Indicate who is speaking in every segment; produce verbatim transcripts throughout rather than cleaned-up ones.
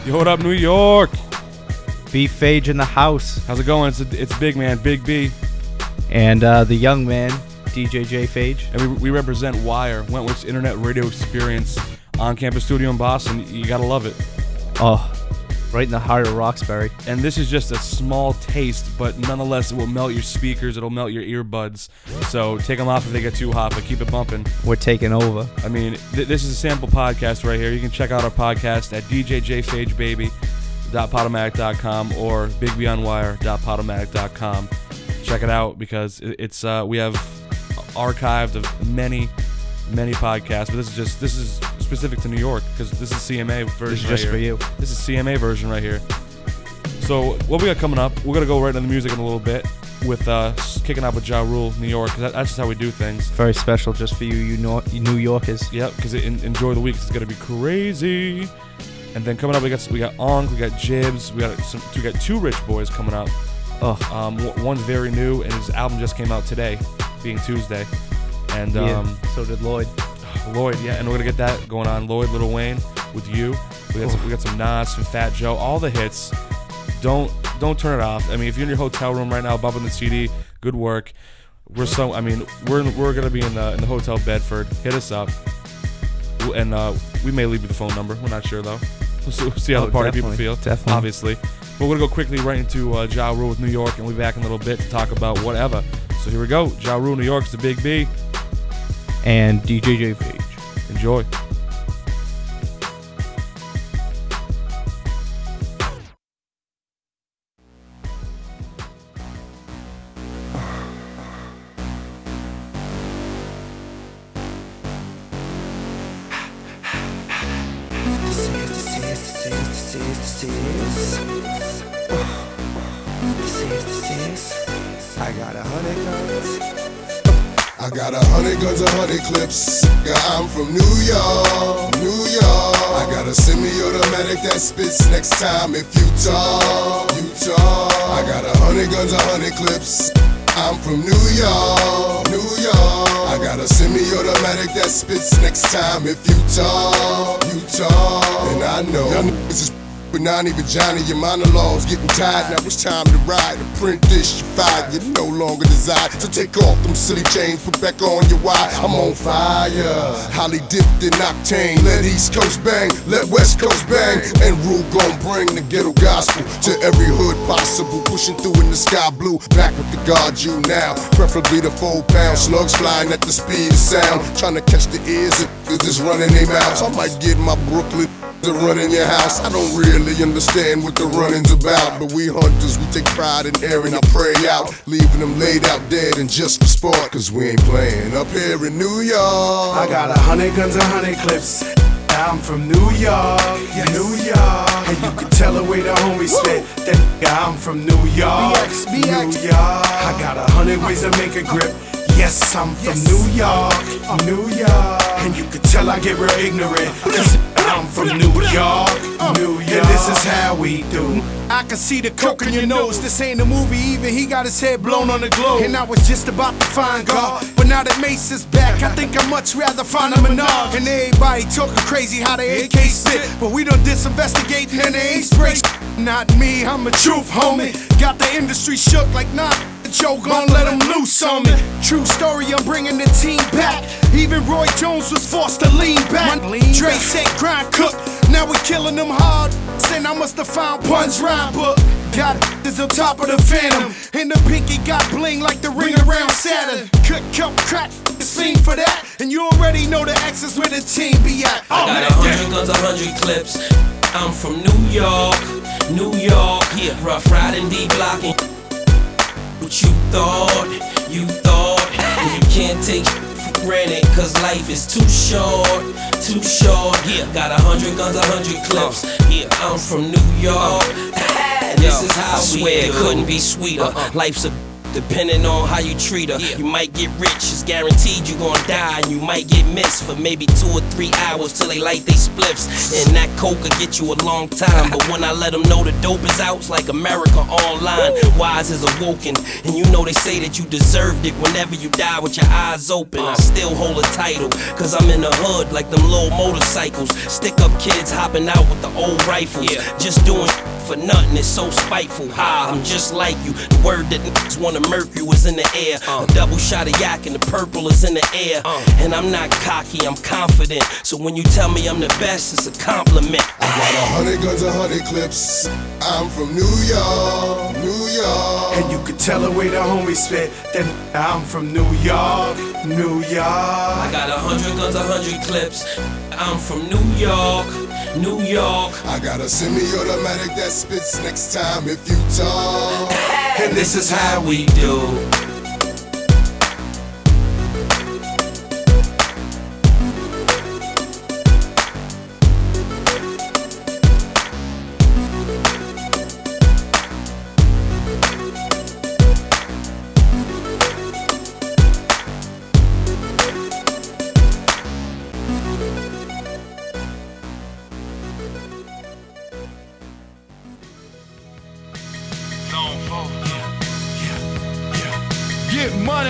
Speaker 1: Yo, what up, New York?
Speaker 2: B Phage in the house.
Speaker 1: How's it going? It's a, it's big man, Big B.
Speaker 2: And uh, the young man, D J J Phage.
Speaker 1: And we, we represent Wire, Wentworth's internet radio experience on-campus studio in Boston. You gotta love it.
Speaker 2: Oh, right in the heart of Roxbury.
Speaker 1: And this is just a small taste, but nonetheless, it will melt your speakers. It'll melt your earbuds. So take them off if they get too hot, but keep it bumping.
Speaker 2: We're taking over.
Speaker 1: I mean, th- this is a sample podcast right here. You can check out our podcast at d j j phage baby dot podomatic dot com or big b on wire dot podomatic dot com. Check it out because it's uh, we have archived of many, many podcasts, but this is just this is specific to New York because this is C M A version.
Speaker 2: This is
Speaker 1: right
Speaker 2: just
Speaker 1: here.
Speaker 2: for you.
Speaker 1: This is C M A version right here. So what we got coming up? We're gonna go right into the music in a little bit with uh, kicking out with Ja Rule, New York. Cause that, that's just how we do things.
Speaker 2: Very special just for you, you, know, you New Yorkers.
Speaker 1: Yep, because enjoy the week. It's gonna be crazy. And then coming up, we got we got Onk, we got Jibs, we got some, we got two Rich Boys coming up.
Speaker 2: Oh,
Speaker 1: um, one's very new, and his album just came out today, being Tuesday. And
Speaker 2: yeah,
Speaker 1: um,
Speaker 2: so did Lloyd.
Speaker 1: Lloyd, yeah, and we're gonna get that going on. Lloyd, Lil Wayne, with you. We got some, we got some Nas, some Fat Joe, all the hits. Don't don't turn it off. I mean, if you're in your hotel room right now, bumping the C D, good work. We're so, I mean, we're we're gonna be in the in the Hotel Bedford. Hit us up, and uh, we may leave you the phone number. We're not sure though. We'll see, we'll see how
Speaker 2: oh,
Speaker 1: the party
Speaker 2: definitely,
Speaker 1: people feel.
Speaker 2: Definitely,
Speaker 1: obviously. But we're gonna go quickly right into uh, Ja Rule with New York, and we'll be back in a little bit to talk about whatever. So here we go. Ja Rule, New York's the Big B,
Speaker 2: and D J J Phage.
Speaker 1: Enjoy.
Speaker 3: I got a hundred guns. I got a hundred guns, a hundred clips. Yeah, I'm from New York, New York. I got a semi-automatic that spits next time if you talk, you talk. I got a hundred guns, a hundred clips. I'm from New York, New York. I got a semi-automatic that spits next time if you talk, you talk. And I know y'all niggas is but now even Johnny, your monologues getting tired. Now it's time to ride. To print this, you fired. You no longer desire. So take off them silly chains, put back on your wire. I'm on fire. Holly dipped in octane. Let East Coast bang, let West Coast bang. And Rule gon' bring the ghetto gospel to every hood possible. Pushing through in the sky blue. Back with the guard you now. Preferably the four pound slugs flying at the speed of sound. Trying to catch the ears of niggas just running their mouths. I might get my Brooklyn to run in your house. I don't really understand what the running's about, but we hunters, we take pride in airing our prey out, leaving them laid out dead and just for sport, cause we ain't playing up here in New York.
Speaker 4: I got a hundred guns, a hundred clips. I'm from New York, yes. New York. And you can tell the way the homies spit that nigga, I'm from New York, B X, B X. New York. I got a hundred ways to make a grip. Yes, I'm from yes. New York, uh, New York. And you can tell I get real ignorant, cause I'm from New York, New York. And this is how we do. I can see the coke in your nose. This ain't a movie even, he got his head blown on the globe. And I was just about to find God, but now that Mace is back, I think I'd much rather find a Minaj. And everybody talking crazy how they A K spit, but we done disinvestigating and they ain't spray. Not me, I'm a truth homie. Got the industry shook like nah. Joe gon' let him loose on me. True story, I'm bringing the team back. Even Roy Jones was forced to lean back. Dre said grind cook, now we killing them hard. And I must have found Pun's rhyme book. Got this on top of the Phantom, and the pinky got bling like the ring around Saturn. Cut, cut, crack, fiend for that. And you already know the X is where the team be at.
Speaker 5: I got a hundred guns, a hundred clips. I'm from New York, New York. Yeah, rough riding, deep blocking. What you thought, you thought, and you can't take for granted, cause life is too short, too short. Yeah, got a hundred guns, a hundred clips. Yeah, I'm from New York. This is how I swear it couldn't be sweeter. Life's a depending on how you treat her. You might get rich, it's guaranteed you gon' die, and you might get missed for maybe two or three hours till they light they spliffs. And that coke could get you a long time, but when I let them know the dope is out, it's like America Online. Wise is awoken, and you know they say that you deserved it whenever you die with your eyes open. I still hold a title, cause I'm in the hood like them little motorcycles. Stick up kids hopping out with the old rifles, just doing for nothing, it's so spiteful. Ha, I'm just like you. The word that niggas wanna murk you is in the air. A double shot of yak and the purple is in the air. And I'm not cocky, I'm confident. So when you tell me I'm the best, it's a compliment.
Speaker 3: I got a hundred guns, a hundred clips. I'm from New York, New York.
Speaker 4: And you can tell the way the homies spit that I'm from New York, New York.
Speaker 5: I got a hundred guns, a hundred clips. I'm from New York, New York.
Speaker 3: I got a semi-automatic that spits next time if you talk.
Speaker 5: And this is how we do.
Speaker 6: Get money,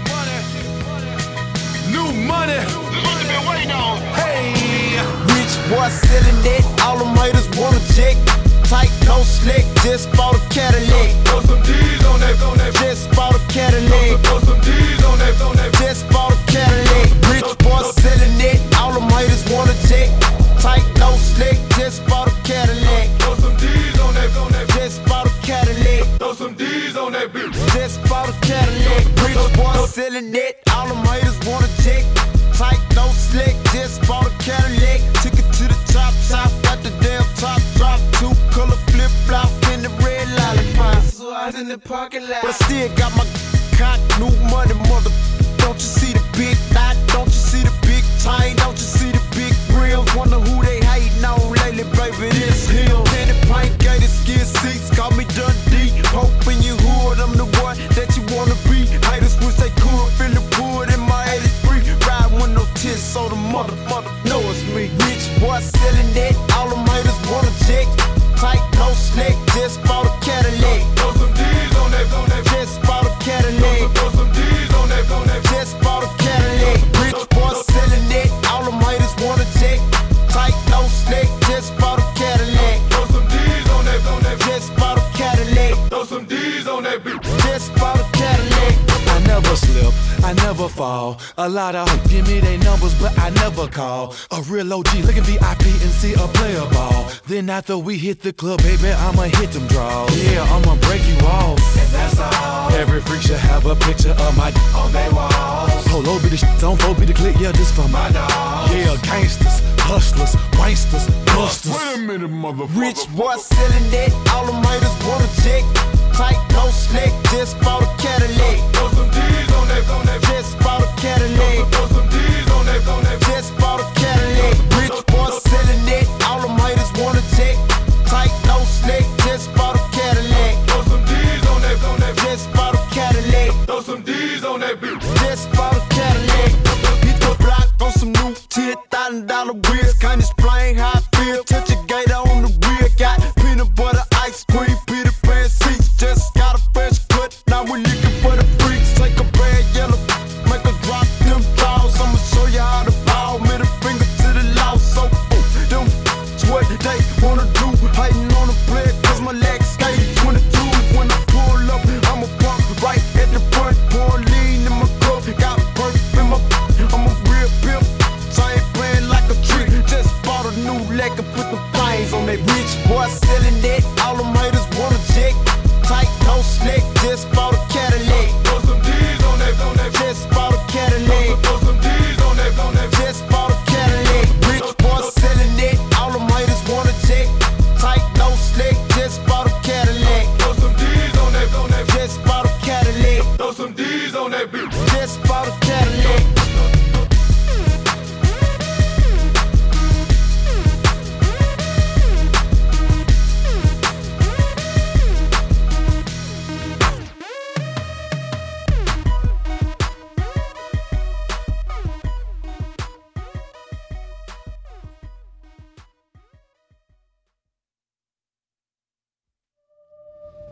Speaker 6: new money. This is what you've been waiting on. Hey,
Speaker 7: rich boy selling it, all them haters wanna check. Tight, no slick, just bought a Cadillac.
Speaker 6: Throw some D's on that, on that.
Speaker 7: Just bought a Cadillac.
Speaker 6: Throw some D's on that, on that.
Speaker 7: Just bought a Cadillac. Rich boy selling it, all them haters wanna check. Tight, no slick, just bought a Cadillac.
Speaker 6: Throw some D's on that, on that.
Speaker 7: Just bought a Cadillac.
Speaker 6: Throw some D's on that bitch.
Speaker 7: Just bought a Cadillac. Rich boy selling it, all them haters wanna check. Tight, no slick, just bought a Cadillac. Took it to the top, top, got the damn top drop. Two color flip flop in the red lollipop. So I was in the parking lot, but I still got my cock, new money, mother. Don't you see the big knot? Don't you see the big chain? Don't you see the big grills? Wonder who they hating on lately, baby. This him. Candy paint, gated skin seats, call me Dundee. Hope in your hood, I'm the one that you wanna be. Haters wish they could feel the wood in my eighty-three. Ride with no tits, so the mother, mother know it's me. Rich boy selling it, all them haters wanna check. Tight, no slick, just bought a Cadillac.
Speaker 6: Throw some D's on that, on that.
Speaker 7: Just bought a Cadillac.
Speaker 6: Throw some D's on that, on that.
Speaker 7: Just bought a Cadillac. Rich boy selling it, all them haters wanna check. Tight, no slick, just bought a Cadillac.
Speaker 6: Throw some D's on that, on that.
Speaker 7: Just bought a Cadillac.
Speaker 6: Throw some D's on that bitch.
Speaker 7: Just bought a Cadillac.
Speaker 8: I never slip, I never fall. A lot of hoes give me their numbers, but I never call. A real O G looking V I P and see a player ball. Then after we hit the club, baby, I'ma hit them draws. Yeah, I'ma break you off.
Speaker 6: And that's all.
Speaker 8: Every freak should have a picture of my d-
Speaker 6: On they walls.
Speaker 8: Polo be the shit, don't go be the click, yeah, this for my
Speaker 6: My dogs.
Speaker 8: Yeah, gangsters, hustlers, wanksters, busters.
Speaker 6: Wait a minute, motherfucker.
Speaker 7: Rich boy selling it, all them haters wanna check. Tight, no slick, just bought a Cadillac.
Speaker 6: Throw some D's on that, on that.
Speaker 7: Just bought a Cadillac.
Speaker 6: Throw some D's on that, on that.
Speaker 7: Just bought a Cadillac. Rich boy selling it, all them haters wanna check. Tight, no slick, just bought a Cadillac.
Speaker 6: Throw some D's on that, on that.
Speaker 7: Just bought a Cadillac.
Speaker 6: Throw some D's on that bitch.
Speaker 7: Just bought a Cadillac. Hit the block on some new ten thousand dollar wheels. Can't explain how I feel. Touch a gator on the wheel. Got peanut butter, ice cream, Peter Pan seats. Just got a fresh cut. Now we looking for the freaks. Take a bad yellow, make her drop them balls. I'ma show you how to ball. Middle finger to the law. So ooh, them what they wanna do. Hating on the play, cause my legs skate. twenty-two when I pull up, I'ma pump right at the front. Pour lean in my cup, got perp in my. I'm a real pimp, so I ain't playing like a trick.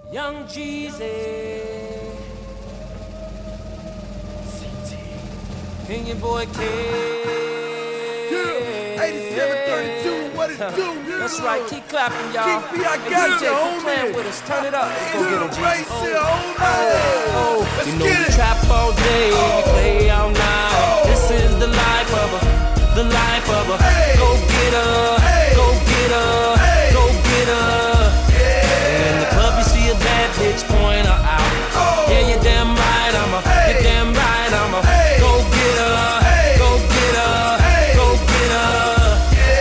Speaker 5: Young Jeezy. C T. And your boy K.
Speaker 4: Yeah, eighty-seven thirty-two, what it do?
Speaker 5: That's right, keep clapping, y'all.
Speaker 4: Keep me, I
Speaker 5: And
Speaker 4: got
Speaker 5: D J,
Speaker 4: you,
Speaker 5: keep
Speaker 4: homie.
Speaker 5: playing with us. Turn it up. Let's go get 'em, G.
Speaker 4: Right here, homie.
Speaker 5: Oh,
Speaker 4: Let's
Speaker 5: you know
Speaker 4: get
Speaker 5: we
Speaker 4: it.
Speaker 5: trap all day, we play all night. This is the life of a, the life of a.
Speaker 4: Hey.
Speaker 5: Go get her,
Speaker 4: Hey.
Speaker 5: go get her,
Speaker 4: Hey.
Speaker 5: go get her. And in the club you see a bad bitch, point her out.
Speaker 4: Oh.
Speaker 5: Yeah, you're damn right, I'm a,
Speaker 4: Hey.
Speaker 5: you're damn right, I'm a.
Speaker 4: Hey.
Speaker 5: Go get her,
Speaker 4: Hey.
Speaker 5: go get her,
Speaker 4: Hey.
Speaker 5: go get her.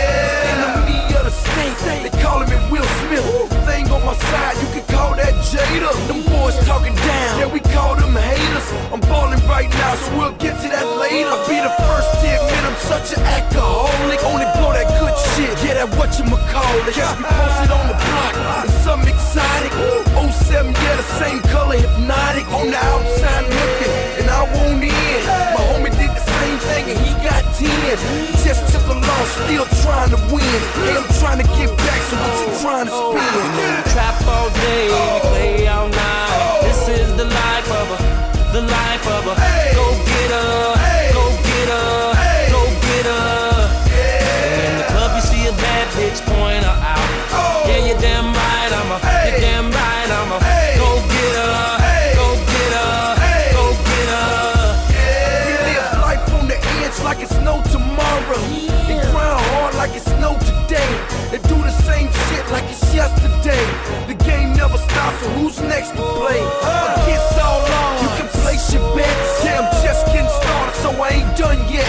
Speaker 4: Enemy of the state, they calling me Will Smith. Thing on my side, you can call that Jada. Them boys talking down, yeah, we call them haters. I'm balling right now, so we'll get to that later. I'll be the first to admit I'm such an alcoholic. Only blow that good shit, yeah, that whatchamacallit. Catch me posted on the block, and something exotic. oh seven, yeah, the same color, hypnotic. On the outside looking, and I won't in. My homie did the same thing, and he got ten. Just took a loss, still trying to win. Hey, I'm trying to get back, so what you trying to
Speaker 5: We
Speaker 4: spin?
Speaker 5: trap all day, we play all night. This is the life of a, the life of a.
Speaker 4: Hey.
Speaker 5: Go get her,
Speaker 4: Hey.
Speaker 5: go get her,
Speaker 4: Hey.
Speaker 5: go get her. And in the club you see a bad bitch, point her out.
Speaker 4: Oh.
Speaker 5: Yeah, you're damn right, I'm a,
Speaker 4: Hey.
Speaker 5: you're damn right, I'm a.
Speaker 4: Hey.
Speaker 5: Go get her,
Speaker 4: Hey.
Speaker 5: go get her,
Speaker 4: Hey.
Speaker 5: go get her.
Speaker 4: We live life on the edge like it's no tomorrow. They grind hard like it's no today. They do the same shit like it's yesterday. The game never stops, so who's next to play? Against all odds, you can place your bets. Yeah, I'm just getting started, so I ain't done yet.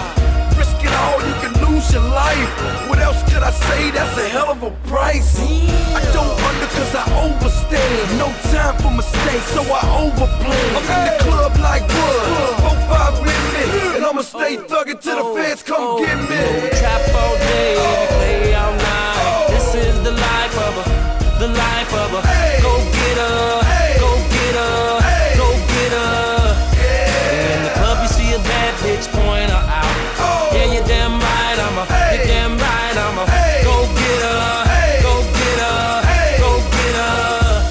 Speaker 4: Risk it all, you can lose your life. What else could I say? That's a hell of a price. I don't under cause I overstand. No time for mistakes, so I overplay. I'm in the club like wood, four five with me, and I'ma stay thuggin' till the feds come get me.
Speaker 5: We trap all day, we play all night. This is the life of a, the life of a.
Speaker 4: Hey.
Speaker 5: Go get her,
Speaker 4: Hey.
Speaker 5: go get her,
Speaker 4: Hey.
Speaker 5: go get her. And in the club you see a bad bitch, point her out.
Speaker 4: Oh.
Speaker 5: Yeah, you're damn right, I'm a,
Speaker 4: Hey.
Speaker 5: you're damn right, I'm a.
Speaker 4: Hey.
Speaker 5: Go get her,
Speaker 4: Hey.
Speaker 5: go get her,
Speaker 4: Hey.
Speaker 5: go get her.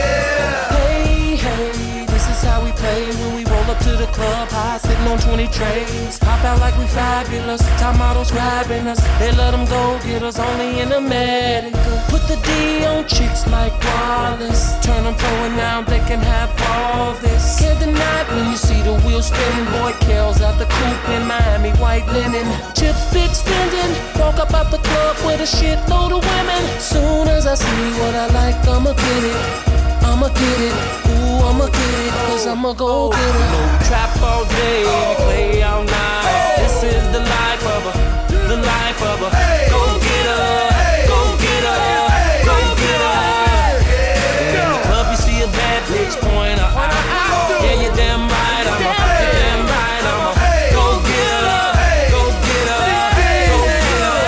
Speaker 5: Hey, hey, this is how we play when we roll up to the club, high sitting on twenty trays. Pop out like we fabulous, top models grabbing us. They let them go, get us only in America. Put the D on chicks like Wallace. Turn them pro and now they can have all this. Can't deny it when you see the wheel spinning. Boy, Kel's out the coupe in Miami, white linen. Chips big spending. Walk up out the club with a shitload of women. Soon as I see what I like, I'ma get it. I'ma get it, ooh, I'ma get it, cause I'ma go get it. No trap all day, we play all night. This is the life of a, the life of a. Go get her, go get her, go get her. In the club you see a bad bitch, point her out. Yeah, you're damn right, I'm a, you're damn right, I'm a. Go get her, go get her, go get her.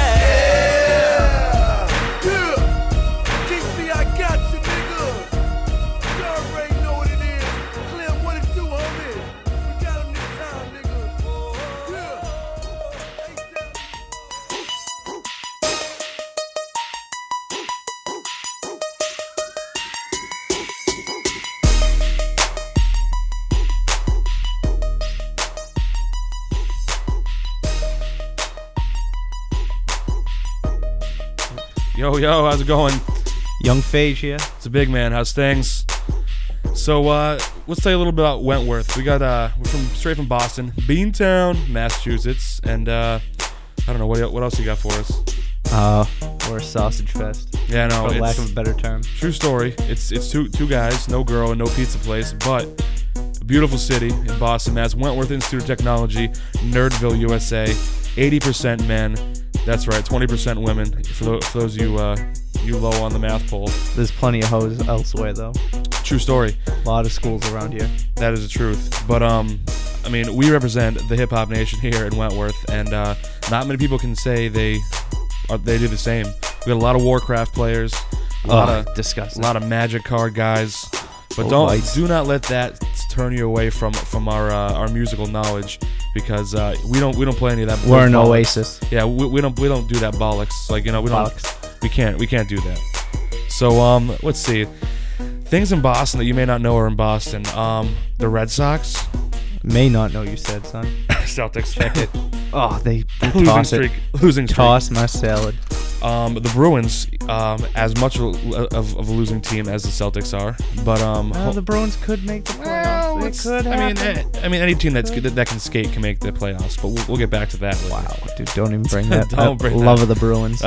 Speaker 4: Yeah, King B, I got you, nigga. You already know what it is. Clem, what it do, homie? We got him this time, nigga. Yeah.
Speaker 1: Yo, yo, how's it going?
Speaker 2: Young Phage here.
Speaker 1: It's a big man. How's things? So, uh, let's tell you a little bit about Wentworth. We got, uh, we're from straight from Boston, Beantown, Massachusetts, and uh, I don't know what what else you got for us.
Speaker 2: Uh, we're a sausage fest.
Speaker 1: Yeah, no,
Speaker 2: for
Speaker 1: it's
Speaker 2: lack of a better term.
Speaker 1: true story. It's it's two two guys, no girl, and no pizza place, but a beautiful city in Boston, Mass. Wentworth Institute of Technology, Nerdville, U S A. eighty percent men. That's right, twenty percent women. For those, for those you uh, you low on the math poll.
Speaker 2: There's plenty of hoes elsewhere, though.
Speaker 1: True story.
Speaker 2: A lot of schools around here.
Speaker 1: That is the truth. But um, I mean, we represent the hip hop nation here in Wentworth, and uh, not many people can say they are, they do the same. We got a lot of Warcraft players, a lot
Speaker 2: Ugh,
Speaker 1: of
Speaker 2: disgusting.
Speaker 1: a lot of Magic card guys. But
Speaker 2: Oh,
Speaker 1: don't
Speaker 2: bites.
Speaker 1: do not let that turn you away from from our uh, our musical knowledge, because uh, we don't we don't play any of that.
Speaker 2: We're an
Speaker 1: bollocks.
Speaker 2: oasis.
Speaker 1: Yeah, we, we don't we don't do that bollocks. Like, you know, we don't
Speaker 2: Bollocks.
Speaker 1: we can't we can't do that. So um, let's see. things in Boston that you may not know are in Boston. Um, the Red Sox,
Speaker 2: May not know you said, son.
Speaker 1: Celtics.
Speaker 2: Check it. Oh, they, they
Speaker 1: losing
Speaker 2: toss
Speaker 1: streak.
Speaker 2: it.
Speaker 1: Losing streak.
Speaker 2: Toss my salad.
Speaker 1: Um, the Bruins, um, as much of, of, of a losing team as the Celtics are, but um,
Speaker 2: Well, the Bruins could make the playoffs.
Speaker 1: well,
Speaker 2: It
Speaker 1: it's-
Speaker 2: could
Speaker 1: I mean,
Speaker 2: happen.
Speaker 1: eh, I mean, any team that's good, that, that can skate can make the playoffs. But we'll, we'll get back to that later.
Speaker 2: Wow, dude, don't even bring that
Speaker 1: Don't
Speaker 2: up.
Speaker 1: bring that
Speaker 2: Love
Speaker 1: up.
Speaker 2: of the Bruins.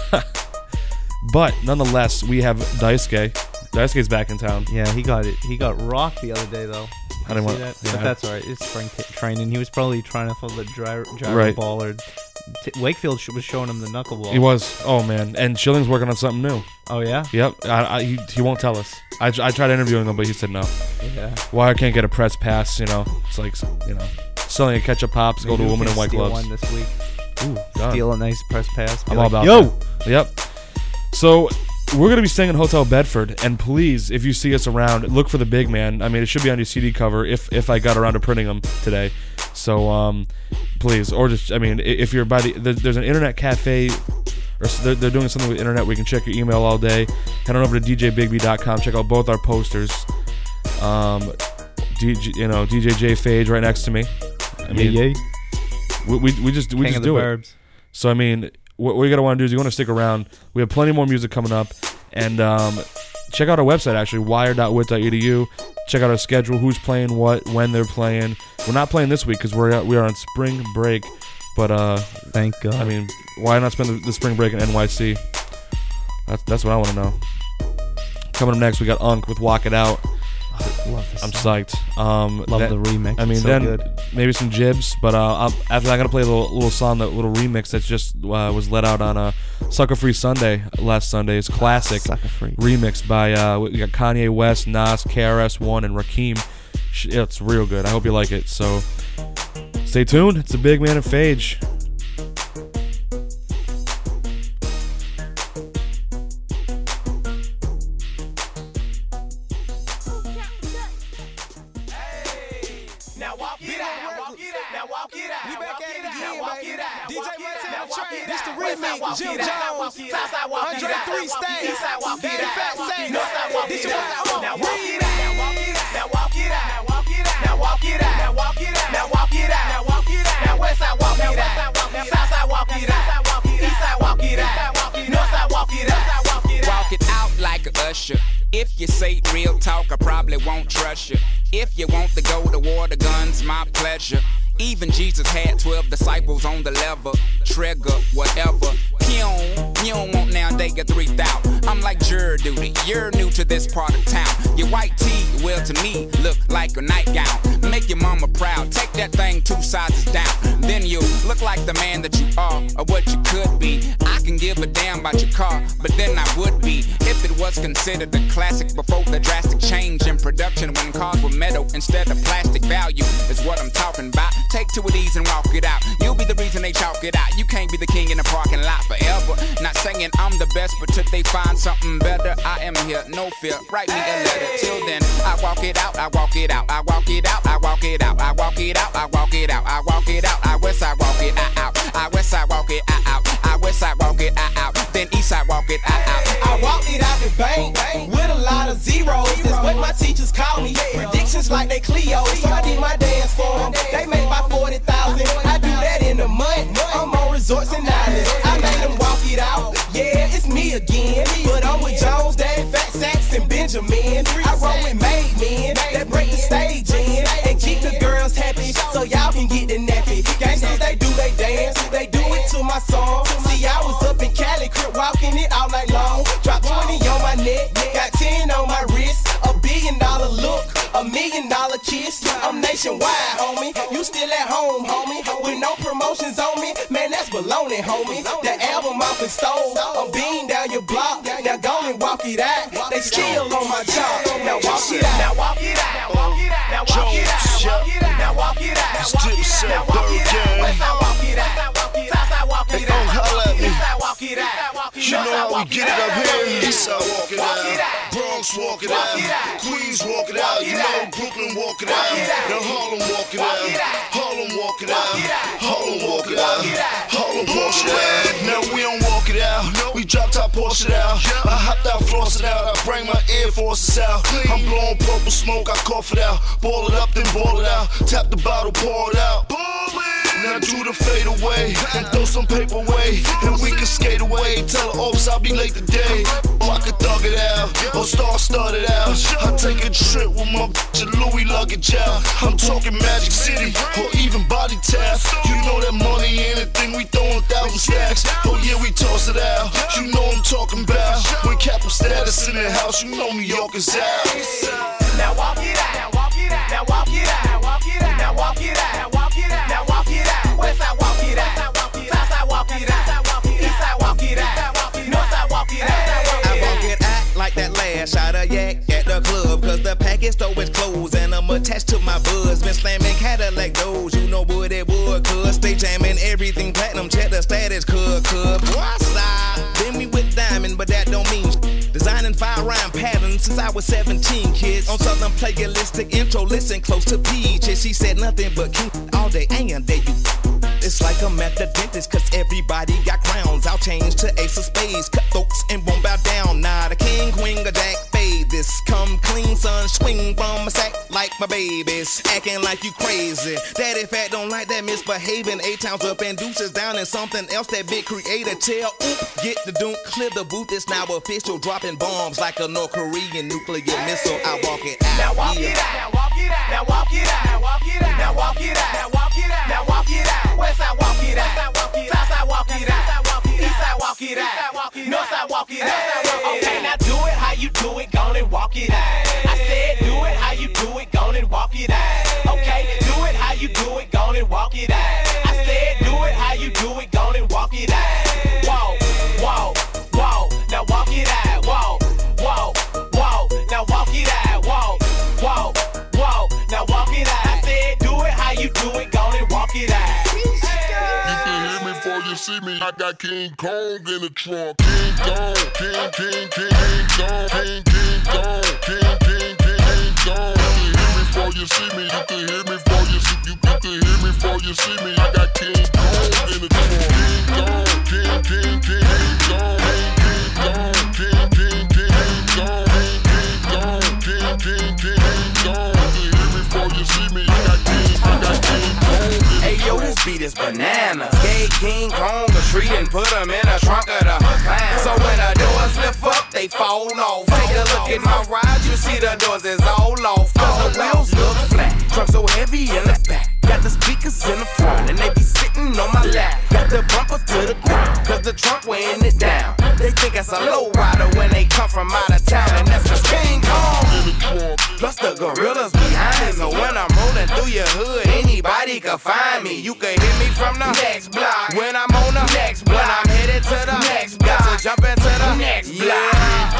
Speaker 1: But nonetheless, we have Daisuke. Daisuke's back in town.
Speaker 2: Yeah, he got it. He got rocked the other day, though.
Speaker 1: I didn't
Speaker 2: See
Speaker 1: want.
Speaker 2: that?
Speaker 1: Yeah,
Speaker 2: But that's all right. It's spring t- training. He was probably trying to throw the gyro, gyro
Speaker 1: Right.
Speaker 2: ball, or t- Wakefield sh- was showing him the knuckleball.
Speaker 1: he was. Oh man, and Schilling's working on something new.
Speaker 2: Oh yeah.
Speaker 1: Yep. I, I, he, he won't tell us. I, I tried interviewing him, but he said no.
Speaker 2: Yeah.
Speaker 1: Why I can't get a press pass? You know, it's like you know, selling a ketchup pops. Go to a
Speaker 2: Maybe we
Speaker 1: woman in
Speaker 2: can
Speaker 1: white
Speaker 2: steal
Speaker 1: gloves.
Speaker 2: One this week.
Speaker 1: Ooh, done.
Speaker 2: Steal a nice press pass. Be
Speaker 1: I'm
Speaker 2: like,
Speaker 1: all about
Speaker 2: Yo.
Speaker 1: that. Yep. So we're gonna be staying in Hotel Bedford, and please, if you see us around, look for the big man. I mean, it should be on your C D cover if if I got around to printing them today. So um, please, or just I mean, i- if you're by the there- there's an internet cafe, or s- they're, they're doing something with internet. We can check your email all day. Head on over to d j bigby dot com. Check out both our posters. Um, D J, you know, D J J Phage right next to me. I mean,
Speaker 2: yeah, yeah.
Speaker 1: we, we we just we
Speaker 2: King
Speaker 1: just
Speaker 2: of the
Speaker 1: do it.
Speaker 2: Burbs.
Speaker 1: So I mean, what, what you're gonna want to do is you want to stick around. We have plenty more music coming up, and um, check out our website actually, wire dot wit dot e d u. Check out our schedule, who's playing what, when they're playing. We're not playing this week because we're we are on spring break, but uh,
Speaker 2: Thank God.
Speaker 1: I mean, why not spend the, the spring break in N Y C? That's that's what I want to know. Coming up next, we got Unk with "Walk It Out."
Speaker 2: Love this
Speaker 1: I'm
Speaker 2: song.
Speaker 1: psyched. Um,
Speaker 2: Love
Speaker 1: that-
Speaker 2: the remix.
Speaker 1: I mean,
Speaker 2: It's so
Speaker 1: then
Speaker 2: good.
Speaker 1: maybe some jibs, but uh, I'll, after that, I gotta play a little, little song, that little remix that just uh, was let out on a Sucker Free Sunday last Sunday. It's classic
Speaker 2: Sucker Free.
Speaker 1: remix by uh, we got Kanye West, Nas, K R S One, and Rakim. Sh- It's real good. I hope you like it. So stay tuned. It's the Big Man and Phage.
Speaker 7: Now walk it out. Now walk it out. Now walk it out. We back at it again, baby. D J Montana Trey. This the remix. Jim Jones. Andre three Stay. Daddy Fat Saints. This your one. Now walk it out. Now walk it out. Now walk it out. Now walk it out. Now walk it out. Now walk it out. Now walk it out. Now walk it out. Now west side walk it out. South side walk it out. East side walk it out. North side walk it out.
Speaker 9: Walk it out like a usher. If you say real talk, I probably won't trust you. If you want to go to war, the gun's my pleasure. Even Jesus had twelve disciples on the lever. Trigger, whatever. You don't, you don't want now they get three thousand. I'm like jury duty. You're new to this part of town. Your white tee, well to me, look like a nightgown. Make your mama proud. Take that thing two sizes down. Then you look like the man that you are or what you could be. I can give a damn about your car, but then I would be if it was considered a classic before the drastic change in production when cars were metal instead of plastic. Value is what I'm talking about. Take two of these and walk it out. You'll be the reason they chalk it out. You can't be the king in the parking lot forever. Not saying I'm the best, but till they find something better, I am here, no fear. Write me a letter. Till then, I walk it out, I walk it out, I walk it out, I walk it out, I walk it out, I walk it out, I walk it out, I west side walk it out, I west side walk it out, I west side walk it out, then east side walk it out.
Speaker 7: I walked it out the bank with a lot of zeros. That's what my teachers call me. Predictions like they Cleo. So I did my dance for them. They make about forty thousand. I do that in a month. I'm on resorts and islands. I made them walk it out. Yeah, it's me again. But I'm with Jones, Daddy, Fat Sacks, and Benjamin. I roll with made men that break the stage in and keep the girls happy so y'all can get the nappy. Gangsters, they do they dance. They do it to my song. See, I was up in Cali, crib walking it all night long. Drop twenty on my neck, got ten on my wrist. A billion dollar look, a million dollar kiss. I'm nationwide, homie. You still at home, homie. With no promotions on me, man, that's baloney, homie. The album off and stole. I'm beating down your block. Now go and walk it out. They still on my job. Now walk it out. Now walk it out. Now walk it out. Now walk it out. Now walk it out.
Speaker 6: It's Dipset Bird
Speaker 7: West side walk it out. South side walk it out.
Speaker 6: holla at me.
Speaker 7: East side walk it out.
Speaker 6: You know how we get it up here. East side walk it out, Bronx walk it out, Queens walk it out. You know Brooklyn walk it out, now Harlem walk it out, Harlem walk it out, Harlem walk it out, Harlem walk it out. Now we don't walk it out, we drop top Porsche it out. I hopped stop flossing out. I bring my Air Forces out. I'm blowing purple smoke, I cough it out. Ball it up, then ball it out. Tap the bottle, pour it out. Now do the fade away and throw some paper away, and we can skate away. Tell the ops I'll be late today. Or I can thug it out, or star start it out. I take a trip with my bitch and Louis luggage out. I'm talking Magic City or even Body Tap. You know that money ain't a thing, we throwing a thousand stacks. Oh yeah, we toss it out. You know I'm talking about when capital status in the house. You know New York is out.
Speaker 10: Now walk it out. Now walk it out. Now walk it out. Now walk it out. Now walk it out. Now walk it out. Now walk it out. West side walk it out. South side walk it out. East side walk it out. North side walk it out.
Speaker 11: I walk it out like that last shot of yak at the club, cause the package store is closed and I'm attached to my buzz. Been slamming Cadillac doors, you know what it would, cuz stay jamming everything platinum, check the status, cuz, cuz. One side, then we with diamond, but that don't mean sh- designing fire rhyme patterns since I was seventeen, kids. On Southern playalistic intro, listen close to Peaches. She said nothing but king all day, and there you. It's like I'm at the dentist, cause everybody got crowns. I'll change to ace of spades, cut throats and won't bow down. Nah, the king, queen, or jack fade. This come clean, son, swing from a sack like my babies. Acting like you crazy. Daddy fat don't like that misbehaving. Eight times up and deuces down and something else that big creator tell. Oop, get the doom, clear the booth. It's now official, dropping bombs like a North Korean nuclear missile. I walk it out.
Speaker 10: Now walk
Speaker 11: yeah.
Speaker 10: it out. Now walk it out. Now walk it out. Now walk it out. Now walk it out. Now walk it out. Now walk it out. West side walk it out. South side walk it out. East side walk it out. North side walk it out. Okay, now do it how you do it. Gone and walk it out. I said do it how you do it. Gone and walk it out. Okay, do it how you do it. Gone and walk it out. I said do it how you do it. Gone and walk it out. Whoa, whoa, whoa. Now walk it out. Whoa, whoa, whoa. Now walk it out. Whoa, whoa, whoa. Now walk it out. I said do it how you do it. Gone and walk it out.
Speaker 6: You see me, I got King Kong in the trunk. King Kong, King, King, King, King Kong, King, King Kong, King, King, King, King Kong. You can hear me before you see me. You can hear me before you see you. You can hear me before you see me. I got King Kong in the trunk. King Kong, King, King, King, King Kong, King, King Kong, King, King, King Kong, King Kong, King, King, King, King Kong. You can hear me before you see me. I got King, I got King Kong.
Speaker 10: Hey yo, this beat is bananas. Gave King Kong a treat and put him in the trunk of the clown. So when the doors lift up, they fall off. Take a look at my ride, you see the doors is all off. Cause the wheels look flat, trunk so heavy in the back. Got the speakers in the front and they be sitting on my lap. Got the bumper to the ground, cause the trunk weighing it down. They think it's a low rider when they come from out of town, and that's just King Kong. Plus the gorillas behind. So when I'm rolling through your hood, anybody can find me. You can hit me from the next block when I'm on the next block. When I'm headed to the next block, so jump into the next block.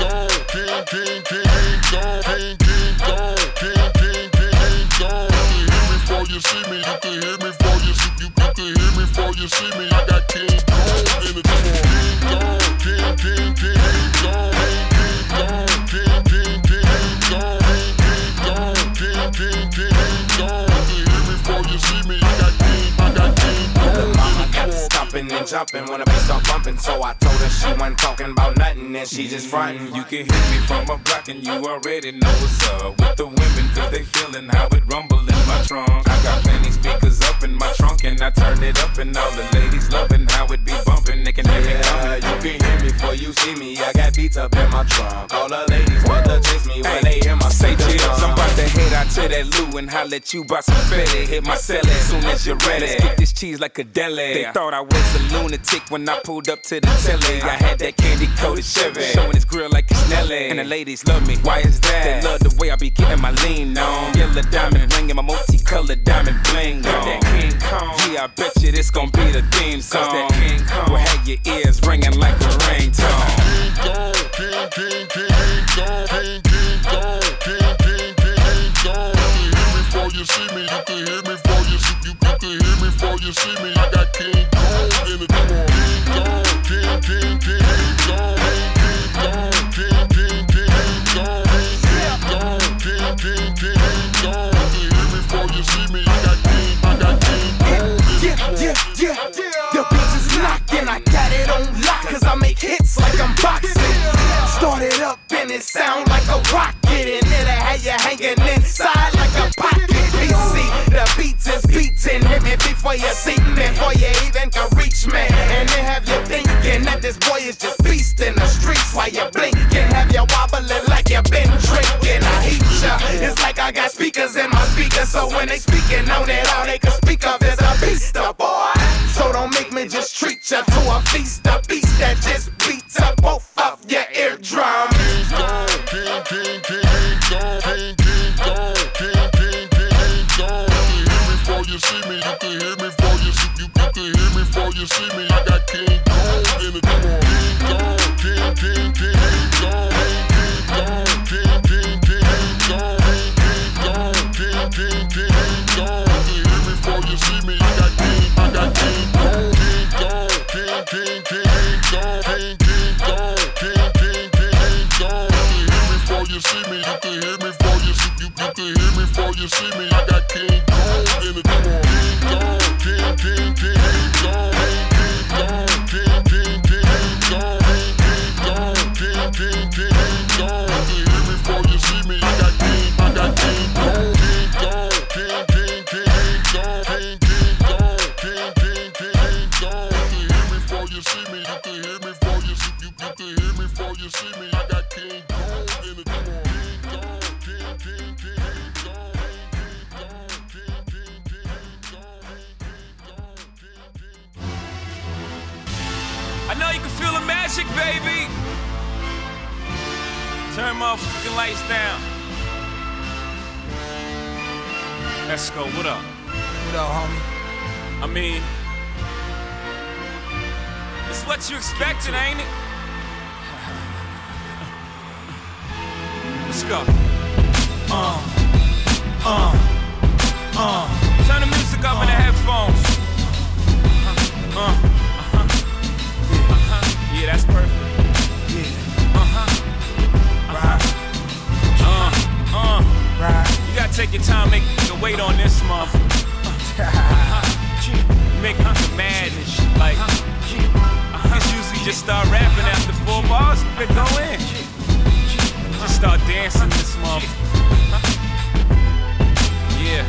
Speaker 6: King, King, King, King, Kong, King, King, Kong, King, King, King, King, Kong. You can hear me before you see me. You can hear me before you see you. You can hear me before you see me. I got King Kong in the trunk. King Kong, King, King, King, King Kong, King Kong, King, King, King, King Kong, King Kong, King, King, King, King Kong. You can hear me before you see me. I got King, I got King Kong.
Speaker 10: The mama got to stomping and jumping when the bass start bumping. So I told her she wasn't talking about nothing and she just frontin'.
Speaker 12: You can hear me from a block and you already know what's up with the women, cause they feeling how it rumble in my trunk. I got plenty speakers up in my trunk and I turn it up and all the ladies loving how it be bumping. They can hear me coming.
Speaker 10: You can hear me before you see me. I got beats up in my trunk. All the ladies want to chase me when they hear my
Speaker 12: say chips. I'm about to head out to that Lou and holler at you about some fetty. Hit my celly as soon as you're ready. Let's get this cheese like a deli. They thought I was a lunatic when I pulled up to the telly. I had that candy coated Chevy, showing his grill like it's Nelly. And the ladies love me. Why is that? They love the way I be getting my lean on. Yellow diamond ring and my multicolored diamond bling on. That King Kong, yeah, I bet you this gon' be the theme song. Cause that King Kong will have your ears ringing like a ringtone.
Speaker 6: King Kong, King, King, King, King Kong, King, King Kong, King, King, King, King Kong. You can hear me before you see me. You can hear me before you see you. You can hear me before you see me. I got King Kong in the trunk. King Kong, King, King, King, King Kong, King Kong, King, King, King, King Kong, King Kong, King, King, King, King Kong. You can hear me before you see me. I got King, I got King Kong in the
Speaker 10: Yeah,
Speaker 6: trunk.
Speaker 10: yeah, yeah, yeah. The beats is knocking, I got it on lock, cause I make hits like I'm boxing. Started up reach, man. And then have you thinking that this boy is just beast in the streets while you blinking. Have you wobbling like you been drinking. I heat ya. It's like I got speakers in my speakers, so when they speaking on it, all they can speak of is a beast, boy. So don't make me just treat ya to a feast, a beast that just beats up both of your eardrums.
Speaker 6: King, king, king, king, gone, king, king, gone, king, king, king, gone. You can hear me before you see me. You can hear me before you see you. You can hear me before you see me. I got King Kong in the door. King Kong, king, king, king, gone, king, gone, king, king, king, gone, king, gone, king, king, king, gone. You can hear me before you see me. I got King, I got King Kong, king, gone, king, king, king, gone, king, king, gone, king, king, king, gone. You see me, you can hear me before you see you, you can hear me before you see me. I got King Kong in the door. King Kong, King, King, King, Kong, King Kong, King, King, King, Kong, King Kong, King, King, King, Kong. You can hear me before you see me. I got King, I got King Kong, King Kong, King, King, King, Kong, King, King, Kong, King, King, King, Kong. You can hear me before you see me. You can hear me before you see you, you can hear me before you see me. I got King Kong in the door.
Speaker 12: I know you can feel the magic, baby. Turn motherfucking lights down. Let's go. What up?
Speaker 13: What up, homie?
Speaker 12: I mean, it's what you expected, ain't it? Let's go. Uh, uh, uh. Turn the music up uh, in the headphones. Uh, uh, uh-huh. Yeah. Uh-huh. Yeah, that's perfect. Yeah. Uh-huh. Uh-huh. Uh, uh. Right. You gotta take your time, make the weight on this motherfucker. Uh-huh. Make you mad and shit. Like, uh-huh. Just usually just start rapping after four bars, you could go in. Just start dancing this motherfucker. Yeah.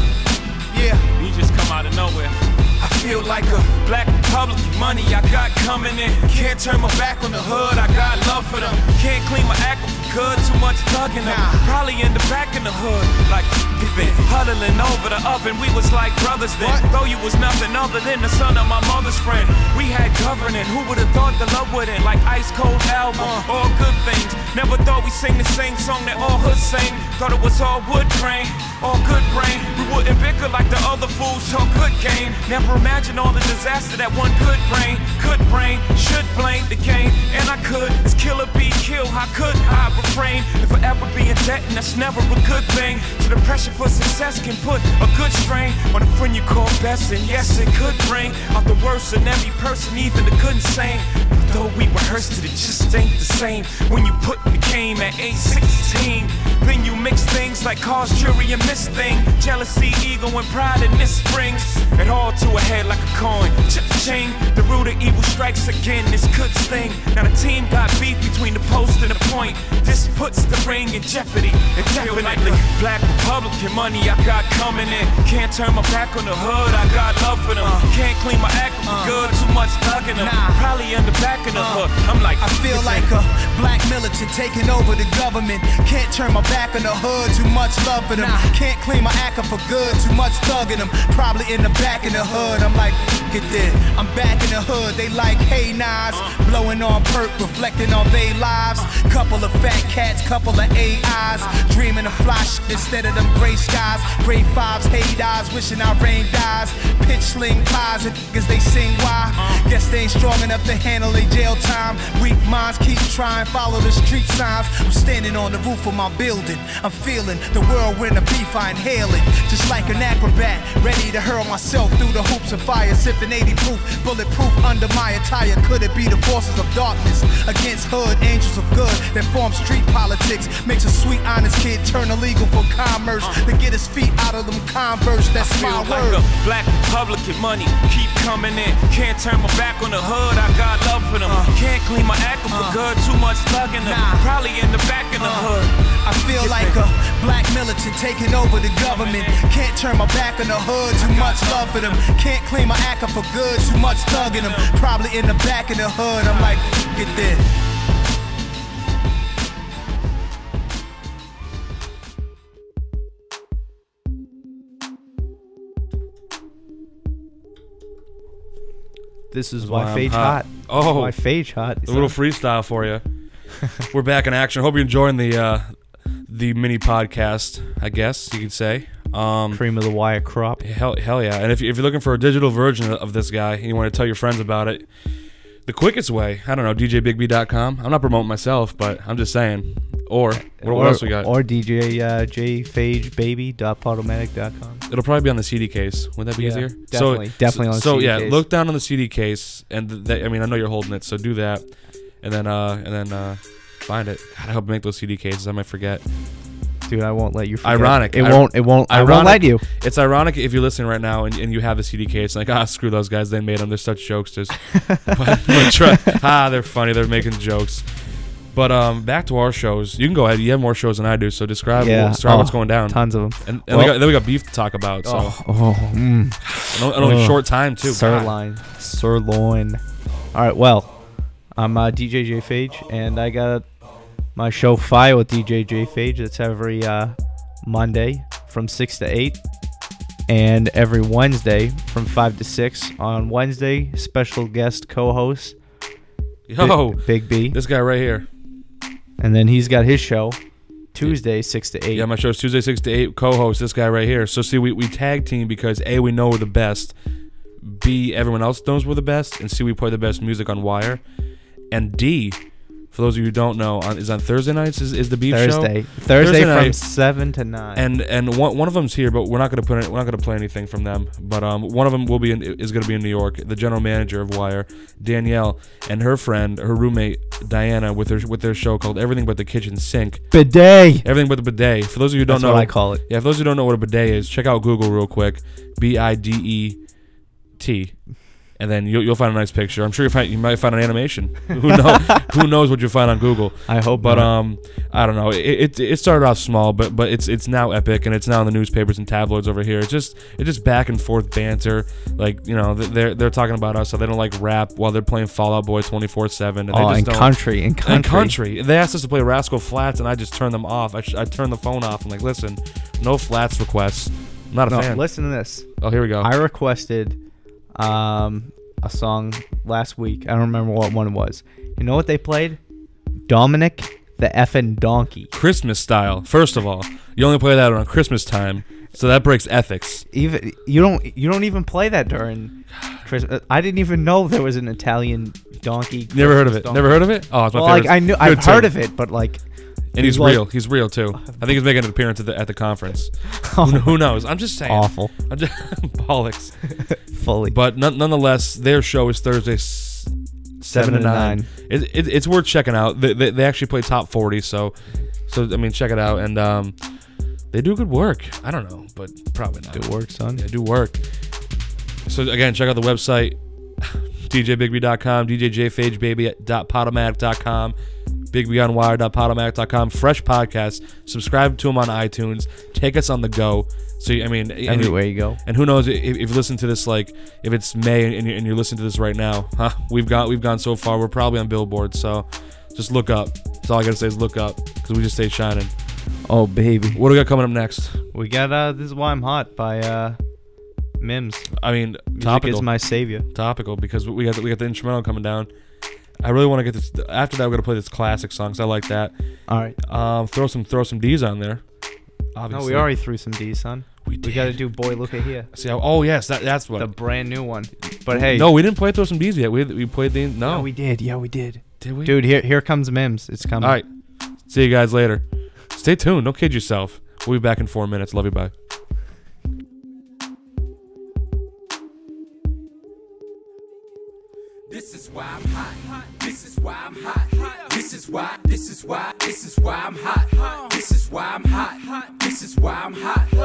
Speaker 12: Yeah. You just come out of nowhere. I feel like a black Republican. Money I got coming in. Can't turn my back on the hood. I got love for them. Can't clean my act for good. Too much thugging them. Probably in the back in the hood. Like been huddling over the oven. We was like brothers then. What? Though you was nothing other than the son of my mother's friend. We had governing. Who would have thought the love would end? Like Ice Cold album. Uh. All good things. Never thought we sing the same song that all hoods sing. Thought it was all wood grain. All good brain. We wouldn't bicker like the other fools. Talk good game. Never imagined all the disaster that one could bring. Could brain. Should blame the game. And I could. It's kill or be killed. How could I refrain? If I ever be in debt, and that's never a good thing. So the pressure for success can put a good strain on a friend you call best. And yes, it could bring out the worst in every person, even the good and sane. But though we rehearsed it, it just ain't the same. When you put the game at age sixteen, then you mix things like cause, jury, and miss thing. Jealousy, ego, and pride, and this brings it all to a head like a coin. Cha-ching, the root of evil strikes again. This could sting. Now the team got beef between the post and the point. This puts the ring in jeopardy. It definitely black Republican money I got coming in. Can't turn my back on the hood. I got love for them. Uh, Can't clean my act for uh, good. Too much thugging them. Nah. Probably in the back of the uh, hood. I'm like,
Speaker 13: I feel like a black militant taking over the government. Can't turn my back on the hood. Too much love for them. Nah. Can't clean my act up for good. Too much thugging them. Probably in the back of the hood. I'm like, get this. I'm back in the hood. They like, hey, Nas. Uh, Blowing on perk, reflecting on they lives. Couple of fat cats, couple of A Is. Dreaming of fly shit instead of them gray skies. Grade fives, hate eyes, wishing our rain dies. Pitch sling pies and niggas they sing why. Guess they ain't strong enough to handle a jail time. Weak minds keep trying, follow the street signs. I'm standing on the roof of my building. I'm feeling the whirlwind of beef, I inhale it. Just like an acrobat, ready to hurl myself through the hoops of fire. Sipping eighty proof, bulletproof under my attire. Could it be the forces of darkness against hood angels of good that form street politics? Makes a sweet honest kid turn illegal for commerce uh, to get his feet out of them Converse. That's
Speaker 12: I feel
Speaker 13: my
Speaker 12: like
Speaker 13: word.
Speaker 12: A black Republican money keep coming in. Can't turn my back back on the hood, I got love for them. Uh, Can't clean my act up for
Speaker 13: uh,
Speaker 12: good, too much thugging them.
Speaker 13: Nah.
Speaker 12: Probably in the back of the
Speaker 13: Uh,
Speaker 12: hood.
Speaker 13: I feel like a black militant taking over the government. Can't turn my back on the hood, too much love for them. Can't clean my act up for good, too much thugging them. Probably in the back of the hood, I'm like, f- it then.
Speaker 2: This is
Speaker 1: That's
Speaker 2: why
Speaker 1: why I'm
Speaker 2: Phage
Speaker 1: hot.
Speaker 2: hot.
Speaker 1: Oh.
Speaker 2: Why Phage hot.
Speaker 1: A little freestyle for you. We're back in action. Hope you're enjoying the uh, the mini podcast, I guess you could say. Um,
Speaker 2: Cream of the wire crop.
Speaker 1: Hell, hell yeah. And if, you, if you're looking for a digital version of this guy and you want to tell your friends about it, the quickest way, I don't know, D J Big B dot com. I'm not promoting myself, but I'm just saying. Or, what,
Speaker 2: or,
Speaker 1: what else we got?
Speaker 2: Or D J uh, J Phage Baby dot podomatic dot com.
Speaker 1: It'll probably be on the C D case. Wouldn't that be
Speaker 2: Yeah,
Speaker 1: easier?
Speaker 2: definitely.
Speaker 1: So,
Speaker 2: Definitely on the
Speaker 1: so,
Speaker 2: C D
Speaker 1: yeah,
Speaker 2: case.
Speaker 1: look down on the C D case, and th- th- I mean, I know you're holding it, so do that, and then, uh, and then uh, find it. God, I hope I make those C D cases. I might forget.
Speaker 2: Dude, I won't let you forget.
Speaker 1: Ironic.
Speaker 2: It
Speaker 1: I-
Speaker 2: won't. It won't. I
Speaker 1: Ironic.
Speaker 2: won't let you.
Speaker 1: It's ironic if you're listening right now and, and you have the C D case, like, ah, screw those guys. They made them. They're such jokesters. but, but try, ah, they're funny. They're making jokes. But um, back to our shows. You can go ahead. You have more shows than I do, so describe,
Speaker 2: Yeah.
Speaker 1: describe
Speaker 2: Oh,
Speaker 1: what's going down.
Speaker 2: tons of 'em.
Speaker 1: And, and
Speaker 2: Well-
Speaker 1: we got, then we got beef to talk about. So.
Speaker 2: Oh, oh, mm.
Speaker 1: And only
Speaker 2: Oh.
Speaker 1: short time, too.
Speaker 2: Sirloin. Sirloin. All right, well, I'm uh, D J J Phage, and I got my show Fire with D J J Phage. That's every uh, Monday from six to eight, and every Wednesday from five to six. On Wednesday, special guest co-host,
Speaker 1: Yo,
Speaker 2: Big, Big B.
Speaker 1: This guy right here.
Speaker 2: And then he's got his show Tuesday, six to eight.
Speaker 1: Yeah, my show's Tuesday, six to eight. Co-host, this guy right here. So, see, we, we tag team because, A, we know we're the best. B, everyone else knows we're the best. And C, we play the best music on Wire. And D, for those of you who don't know, on, is on Thursday nights is, is the beef
Speaker 2: Thursday.
Speaker 1: show.
Speaker 2: Thursday from
Speaker 1: night.
Speaker 2: seven to nine.
Speaker 1: And and one, one of them's here, but we're not gonna put it, we're not gonna play anything from them. But um, one of them will be in, is gonna be in New York. The general manager of Wire, Danielle, and her friend, her roommate Diana, with their with their show called Everything But the Kitchen Sink.
Speaker 2: Bidet.
Speaker 1: Everything But the Bidet. For those of you who don't
Speaker 2: That's
Speaker 1: know,
Speaker 2: what I call it.
Speaker 1: Yeah, for those who don't know what a bidet is, check out Google real quick. B I D E T. And then you'll, you'll find a nice picture. I'm sure you find you might find an animation. Who knows? Who knows what you'll find on Google?
Speaker 2: I hope
Speaker 1: But
Speaker 2: not.
Speaker 1: um, I don't know. It, it it started off small, but but it's it's now epic, and it's now in the newspapers and tabloids over here. It's just it's just back and forth banter. Like, you know, they're they're talking about us, so they don't like rap while they're playing Fall Out Boy twenty-four seven.
Speaker 2: Oh, and country, and country.
Speaker 1: And country. They asked us to play Rascal Flats, and I just turned them off. I sh- I turned the phone off. I'm like, listen, no Flats requests. I'm not a
Speaker 2: No,
Speaker 1: fan.
Speaker 2: listen to this.
Speaker 1: Oh, here we go.
Speaker 2: I requested um, a song last week. I don't remember what one it was. You know what they played? Dominic the effing Donkey.
Speaker 1: Christmas style. First of all, you only play that around Christmas time, so that breaks ethics.
Speaker 2: Even you don't you don't even play that during Christmas. I didn't even know there was an Italian donkey.
Speaker 1: Never heard of
Speaker 2: Christmas
Speaker 1: it.
Speaker 2: donkey.
Speaker 1: Never heard of it? Oh, it's my
Speaker 2: well, like
Speaker 1: favorite.
Speaker 2: I knew
Speaker 1: Good
Speaker 2: I've heard
Speaker 1: too.
Speaker 2: of it, but like.
Speaker 1: And he's
Speaker 2: like-
Speaker 1: real. He's real too. I think he's making an appearance at the at the conference.
Speaker 2: Oh,
Speaker 1: who, who knows? I'm just saying.
Speaker 2: awful.
Speaker 1: I'm just bollocks.
Speaker 2: Fully.
Speaker 1: But none, nonetheless, their show is Thursday, s- seven, to nine. It, it, it's worth checking out. They, they, they actually play top forty, so so I mean, check it out. And um, they do good work. I don't know, but probably not.
Speaker 2: Good work, son.
Speaker 1: Yeah, do work. So again, check out the website, D J Big B dot com, D J J Phage Baby dot podomatic dot com, Big B on Wire dot podomatic dot com. Fresh podcast. Subscribe to them on iTunes. Take us on the go. So I mean,
Speaker 2: Everywhere
Speaker 1: and,
Speaker 2: you go.
Speaker 1: And who knows if, if you listen to this, like if it's May and you're, and you're listening to this right now, huh? We've got we've gone so far. We're probably on Billboard. So just look up. That's all I gotta say is look up, because we just stay shining.
Speaker 2: Oh baby.
Speaker 1: What do we got coming up next?
Speaker 2: We got uh This Is Why I'm Hot by uh Mims.
Speaker 1: I mean,
Speaker 2: Music
Speaker 1: topical.
Speaker 2: is my savior.
Speaker 1: Topical, because we got the, we got the instrumental coming down. I really want to get this. After that, we're gonna play this classic song, 'cause I like that.
Speaker 2: All right.
Speaker 1: Um, throw some throw some D's on there. Obviously.
Speaker 2: No, we already threw some D's, son.
Speaker 1: We
Speaker 2: We got to do Boy Look at Here.
Speaker 1: See, how, oh yes, that that's what.
Speaker 2: The brand new one. But hey.
Speaker 1: No, we didn't play throw some D's yet. We we played the no.
Speaker 2: Yeah, we did. Yeah, we did.
Speaker 1: Did we?
Speaker 2: Dude, here here comes Mims. It's coming.
Speaker 1: All right. See you guys later. Stay tuned. Don't kid yourself. We'll be back in four minutes. Love you. Bye.
Speaker 5: This is why I'm hot. This is why I'm hot. This is why. This is why. This is why I'm hot. This is why I'm hot. This is why I'm hot. This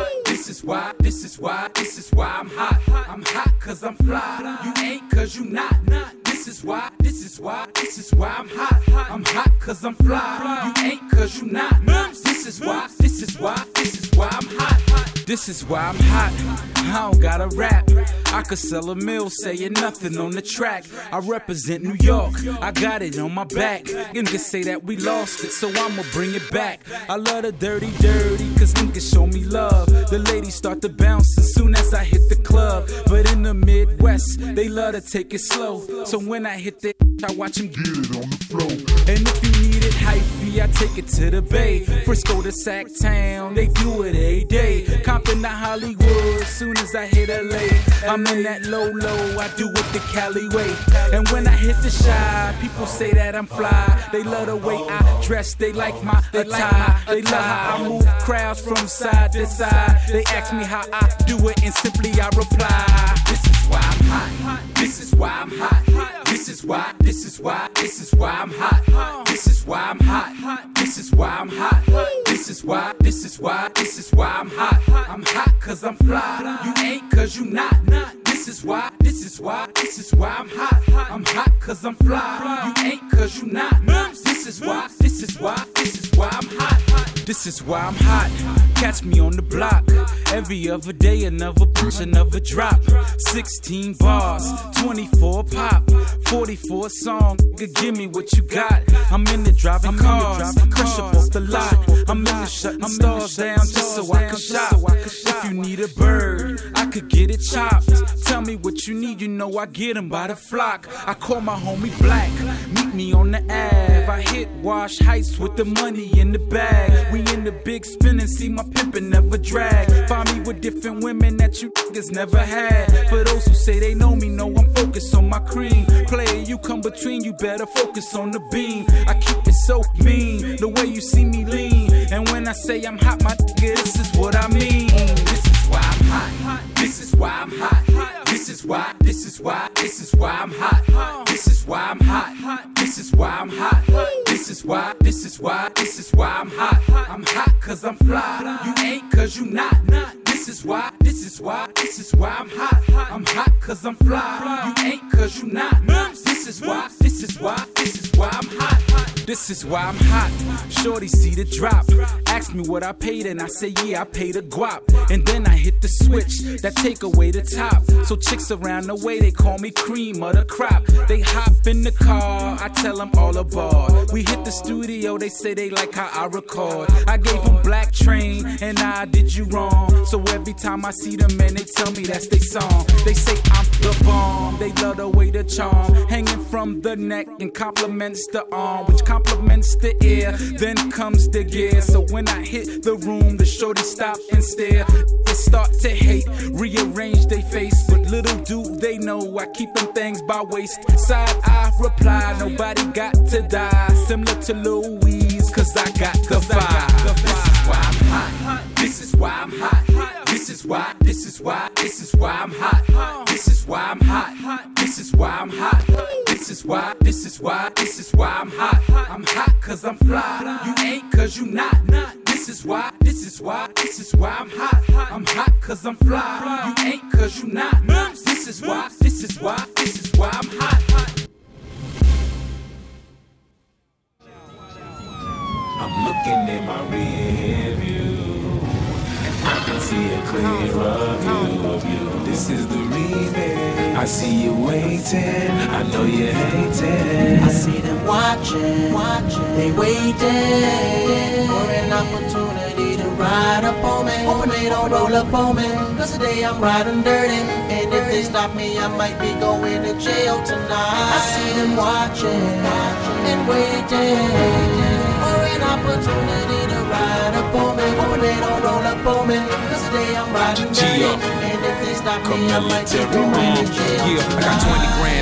Speaker 9: is why, this is why, this is why I'm hot. I'm hot cause I'm fly. You ain't cause you not. This is why, this is why, this is why I'm hot. I'm hot cause I'm fly. You ain't cause you not. This is why, this is why, this is why I'm hot. This is why I'm hot. I don't gotta rap. I could sell a mill saying nothing on the track. I represent New York. I got it on my back. And just say that we lost it, so I'ma bring it back. I love the dirty, dirty, cause niggas show me love. The ladies start to bounce as soon as I hit the club. But in the Midwest, they love to take it slow. So when I hit that, I watch them get it on the floor. And if you need it hyphy, I take it to the Bay. Frisco to Sacktown, they do it every day. Compton to Hollywood, soon as I hit L A. I'm in that low low, I do it the Cali way. And when I hit the Chi, people say that I'm fly. They love the way I dress, they like my attire. They love how I move crowds from side to side. They ask me how I do it, and simply I reply. This is why I'm hot. This is why I'm hot. This is why, this is why, this is why I'm hot. This is why I'm hot. This is why I'm hot. This is why, this is why, this is why I'm hot. I'm hot cause I'm fly. You ain't cause you not. This is why, this is why, this is why I'm hot. I'm hot cause I'm fly. You ain't cause you not. This is why, this is why, this is why I'm hot. This is why I'm hot. Catch me on the block. Every other day, another push, another drop. sixteen bars, twenty-four pop, forty-four song. Give me what you got. I'm in the driving cars, crush up off the lot. I'm in the shutting stars down just so I can shop. If you need a bird, I could get it chopped. Tell me what you need, you know I get them by the flock. I call my homie Black, meet me on the Ave. I hit Wash Heights with the money in the bag. We in the big spin and see my pimpin' never drag. Find me with different women that you niggas never had. For those who say they know me, know I'm focused on my cream. Player, you come between, you better focus on the beam. I keep it so mean, the way you see me lean. And when I say I'm hot, my nigga, this is what I mean. This is why I'm hot. This is why I'm hot. This is why, this is why, this is why I'm hot. This is why I'm hot. This is why I'm hot. This is why, this is why, this is why I'm hot. I'm hot cause I'm fly. You ain't cause you not. This is why, this is why, this is why I'm hot. I'm hot cause I'm fly. You ain't cause you not. This is why, this is why, this is why I'm hot. This is why I'm hot. Shorty see the drop. Ask me what I paid and I say yeah, I paid a guap. And then I hit the switch that take away the top. So chicks around the way, they call me cream of the crop. They hop in the car, I tell them all aboard. We hit the studio, they say they like how I record. I gave them Black Train and I did you wrong. So every time I see them man, they tell me that's their song. They say I'm the bomb, they love the way the charm hanging from the neck and compliments the arm, which compliments the ear. Then comes the gear. So when I hit the room, the shorty stop and stare. They start to hate, rearrange their face, but little do they know I keep them things by waist. Side I reply, nobody got to die. Similar to Louise, cause I got the fire. This is why I'm hot. This is why, this is why, this is why I'm hot. This is why I'm hot. This is why I'm hot. This is why, this is why, this is why I'm hot. I'm hot cause I'm fly. You ain't cause you not. This is why, this is why, this is why I'm hot. I'm hot cause I'm fly. You ain't cause you not. This is why, this is why, this is why I'm hot.
Speaker 14: I'm looking in my rear view. I can see a clearer view of you. This is the remix. I see you waiting. I know you're hating.
Speaker 15: I see them watching, watching. They waiting for an opportunity to ride up on me. Hoping they don't roll up on me, cause today I'm riding dirty. And if they stop me, I might be going to jail tonight. I see them watching, watching and waiting for an opportunity to ride up on me. Hoping they don't roll up on me, cause today I'm riding dirty. And if they stop me, I might be going to jail tonight.
Speaker 9: Yeah, I got twenty grand in my pocket.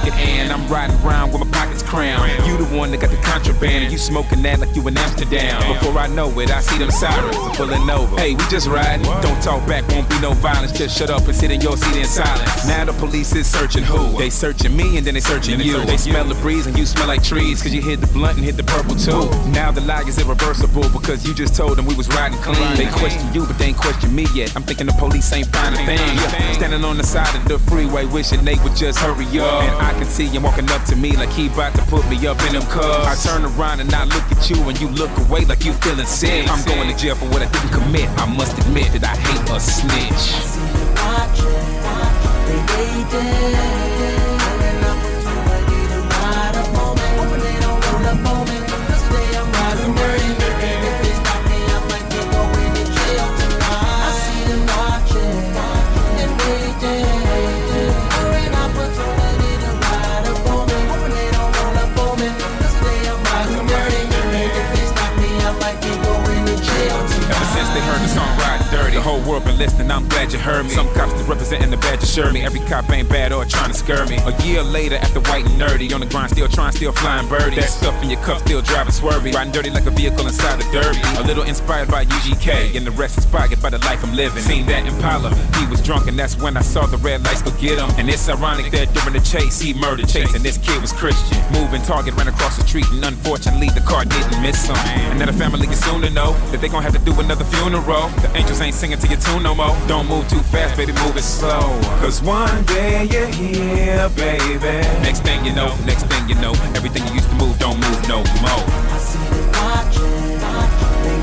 Speaker 12: pocket and I'm riding around with my pockets crammed. You the one that got the contraband and you smoking that like you in Amsterdam. Before I know it, I see them sirens pulling over. Hey, we just riding. Don't talk back, won't be no violence. Just shut up and sit in your seat in silence. Now the police is searching who? They searching me and then they searching you. They smell the breeze and you smell like trees cause you hit the blunt and hit the purple too. Now the lie is irreversible because you just told them we was riding clean. They question you but they ain't question me yet. I'm thinking the police ain't find a thing. Standing on the side of the freeway wishing they would just hurry up. And I can see him walking up to me like he about to put me up in them cubs. I turn around and I look at you and you look away like you feeling sick. I'm going to jail for what I didn't commit. I must admit that I hate a snitch.
Speaker 15: I see them watching, they waiting for an opportunity to ride up on me. Hoping they don't roll up on me, cause today I'm riding dirty. And if they stop me, I might be going to jail tonight. I see them watching and waiting for an opportunity to ride up on me. Hoping they don't roll up on me, cause today I'm riding dirty. And if they stop me, I might be going to jail tonight.
Speaker 12: Ever since they heard the song Riding Dirty, the whole world been listening, I'm glad you heard me. Some cops that representing the badge assured me every cop ain't bad or trying to scare me. A year later, after white and nerdy, on the grind still trying, still flying birdies. That stuff in your cup still driving swervy. Riding dirty like a vehicle inside a derby. A little inspired by U G K, and the rest inspired by the life I'm living. Seen that Impala, he was drunk and that's when I saw the red lights go get him. And it's ironic that during the chase, he murdered Chase and this kid was Christian. Moving target ran across the street and unfortunately the car didn't miss him. And now the family is soon to know that they gon' have to do another funeral. The angels ain't singing to your tune no more. Don't move too fast, baby, move it slow. Cause one day you're here, baby. Next thing you know, next thing you know, everything you used to move don't move no more.
Speaker 15: I see them watching, they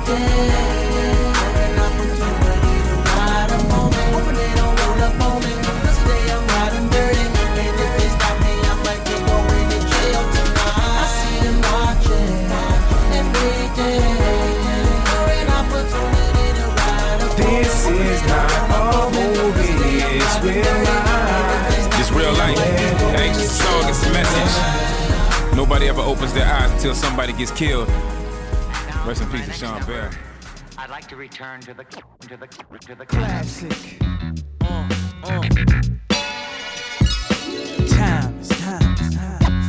Speaker 15: waiting for an opportunity to ride up on me. Hoping they don't roll up on me, cause today I'm riding dirty. And if they stop me, I might be going to jail tonight. I see them watching and waiting for an opportunity to ride up on me.
Speaker 12: This is not a movie, it's real life. It's real life. Hey, it's a song, it's a message. Nobody ever opens their eyes until somebody gets killed. Rest in peace to Sean Bear.
Speaker 16: I'd like to return to the to the to the
Speaker 13: classic. Uh, uh. Times, times, times.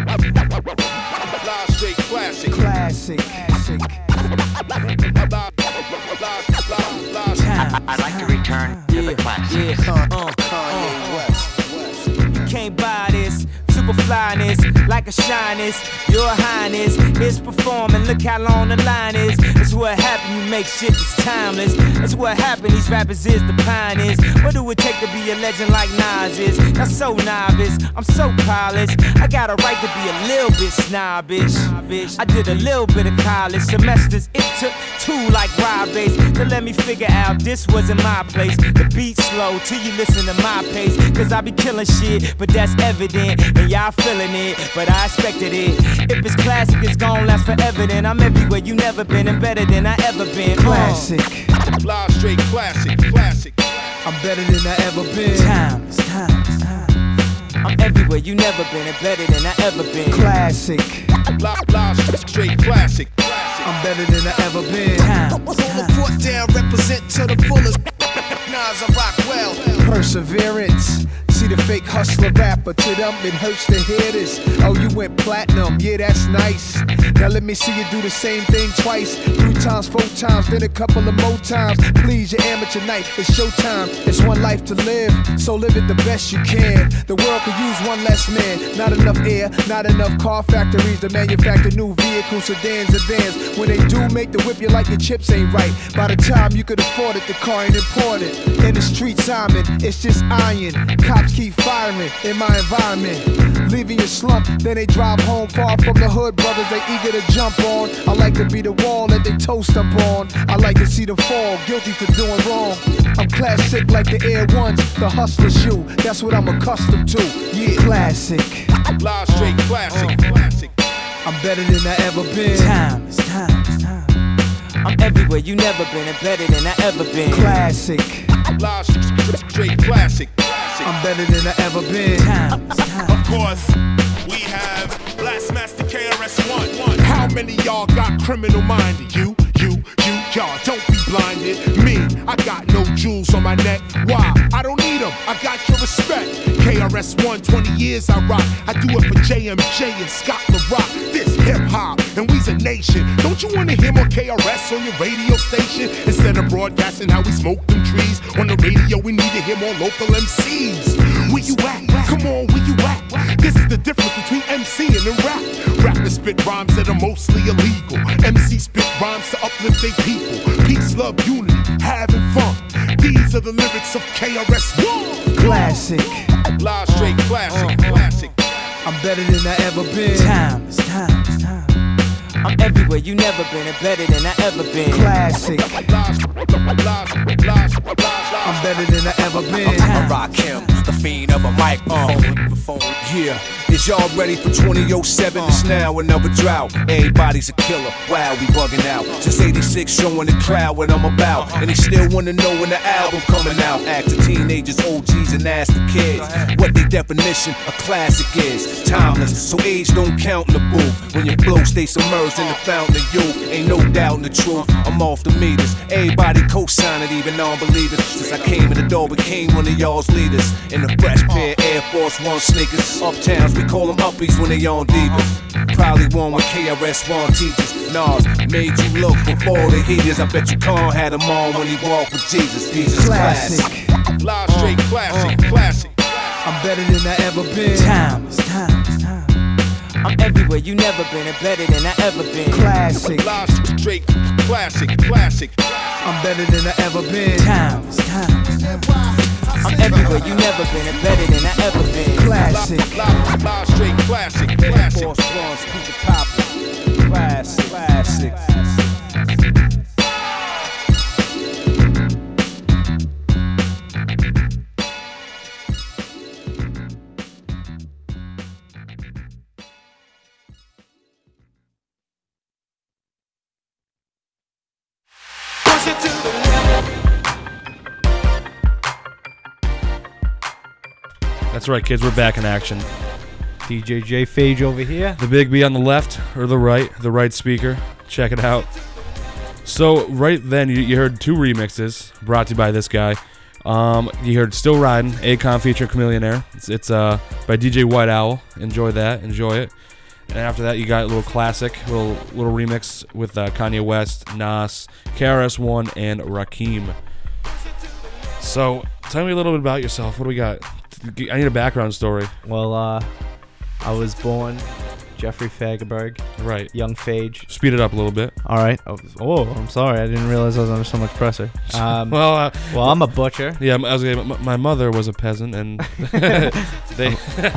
Speaker 6: Live straight classic.
Speaker 13: Classic. Classic.
Speaker 16: I'd like to return to the classic.
Speaker 13: Yeah, uh, uh, uh. You can't buy this. Super flyness, like a shyness, your highness is performing. Look how long the line is. That's what happened. You make shit that's timeless. That's what happened. These rappers is the pioneers. What do it take to be a legend like Nas is? Not so novice. I'm so polished. I got a right to be a little bit snobbish. I did a little bit of college semesters. It took two like Rob Bass to let me figure out this wasn't my place. The beat's slow till you listen to my pace. Cause I be killing shit, but that's evident. And y'all feeling it, but I expected it. If it's classic, it's gon' last forever. Then I'm everywhere you never been and better than I ever been.
Speaker 6: Classic. Live straight classic. Classic.
Speaker 13: I'm better than I ever been. Times, times, times. I'm everywhere you never been and better than I ever been. Classic.
Speaker 6: Live, live straight classic.
Speaker 13: I'm better than I ever been. Times,
Speaker 7: Hold the foot down, represent to the fullest. Nas, I rock well.
Speaker 13: Perseverance. See the fake hustler rapper, to them it hurts to hear this. Oh, you went platinum, yeah, that's nice. Now let me see you do the same thing twice, three times, four times, then a couple of more times. Please, your amateur night, it's showtime. It's one life to live, so live it the best you can. The world could use one less man. Not enough air, not enough car factories to manufacture new vehicles, sedans, and vans. When they do make the whip, you like your chips ain't right. By the time you could afford it, the car ain't important. In the street, Simon, it's just iron. Cops keep firing in my environment, leaving you slump, then they drive home far from the hood. Brothers, they eager to jump on. I like to be the wall that they toast up on. I like to see them fall, guilty for doing wrong. I'm classic like the Air Ones, the hustler shoe. That's what I'm accustomed to. Yeah, classic.
Speaker 6: Live straight classic. Classic.
Speaker 13: I'm better than I ever been. Times, times, times. I'm everywhere you never been and better than I ever been. Classic.
Speaker 6: Live straight classic.
Speaker 13: I'm better than I ever been. Times, times.
Speaker 17: Of course, we have Blastmaster K R S One. How many y'all got criminal minded? You, you, you, y'all. Don't be blinded. Me, I got no jewels on my neck. Why? I don't need them. I got your respect. K R S One, twenty years I rock. I do it for J M J and Scott LaRock. This hip hop, and we's a nation. Don't you wanna hear more K R S on your radio station? Instead of broadcasting how we smoke them trees on the radio, we need to hear more local M Cs. Where you at? Come on, where you at? This is the difference between MCing and rap. Rappers spit rhymes that are mostly illegal. M C spit rhymes to uplift their people. Peace, love, unity, having fun. These are the lyrics of K R S One.
Speaker 13: Classic.
Speaker 17: Live straight classic, classic.
Speaker 13: I'm better than I ever been.
Speaker 18: Time, it's time, it's time. I'm everywhere you never been and better than I ever been.
Speaker 13: Classic. I'm better than I ever been.
Speaker 19: I rock him, the fiend of a microphone. Yeah, is y'all ready for twenty oh seven? It's now another drought. Everybody's a killer. Wow, we bugging out. Since eighty-six, showing the crowd what I'm about. And they still wanna know when the album coming out. Ask the teenagers, O Gs, and ask the kids what their definition of classic is. Timeless, so age don't count in the booth. When your flow stays submerged in the fountain of youth, ain't no doubt in the truth. I'm off the meters. Everybody co-sign it, even non-believers. Since I came in the door, became one of y'all's leaders. In the fresh pair of Air Force One sneakers. Uptowns, we call them uppies when they on divas. Probably one with K R S One teachers. Nas made you look before the heaters. I bet you Khan had them on when he walked with Jesus. Jesus
Speaker 13: Classic.
Speaker 19: classic.
Speaker 17: Live straight classic, classic.
Speaker 13: I'm better than I ever been.
Speaker 18: Time, it's time, it's time. I'm everywhere you never been and better than I ever been.
Speaker 13: Classic.
Speaker 17: Live straight classic, classic.
Speaker 13: I'm better than I ever been.
Speaker 18: Time, it's time, it's time. I'm everywhere you never been and better than I ever been.
Speaker 13: Classic.
Speaker 17: Live, live straight classic, classic.
Speaker 19: Force Ones, keep it poppin'. Classic, classic.
Speaker 1: That's right, kids. We're back in action.
Speaker 2: D J J Phage over here.
Speaker 1: The big B on the left or the right, the right speaker. Check it out. So right then, you, you heard two remixes brought to you by this guy. Um, you heard "Still Riding," Akon featuring Chameleonaire. It's, it's uh by D J White Owl. Enjoy that. Enjoy it. And after that, you got a little classic, little little remix with uh, Kanye West, Nas, K R S One, and Rakim. So tell me a little bit about yourself. What do we got? I need a background story.
Speaker 2: Well, uh, I was born Jeffrey Fagerberg.
Speaker 1: Right.
Speaker 2: Young Phage.
Speaker 1: Speed it up a little bit.
Speaker 2: All right. Oh, oh I'm sorry. I didn't realize I was under so much pressure. Um,
Speaker 1: well, uh,
Speaker 2: well, I'm a butcher.
Speaker 1: Yeah, I was gonna, my mother was a peasant, and they.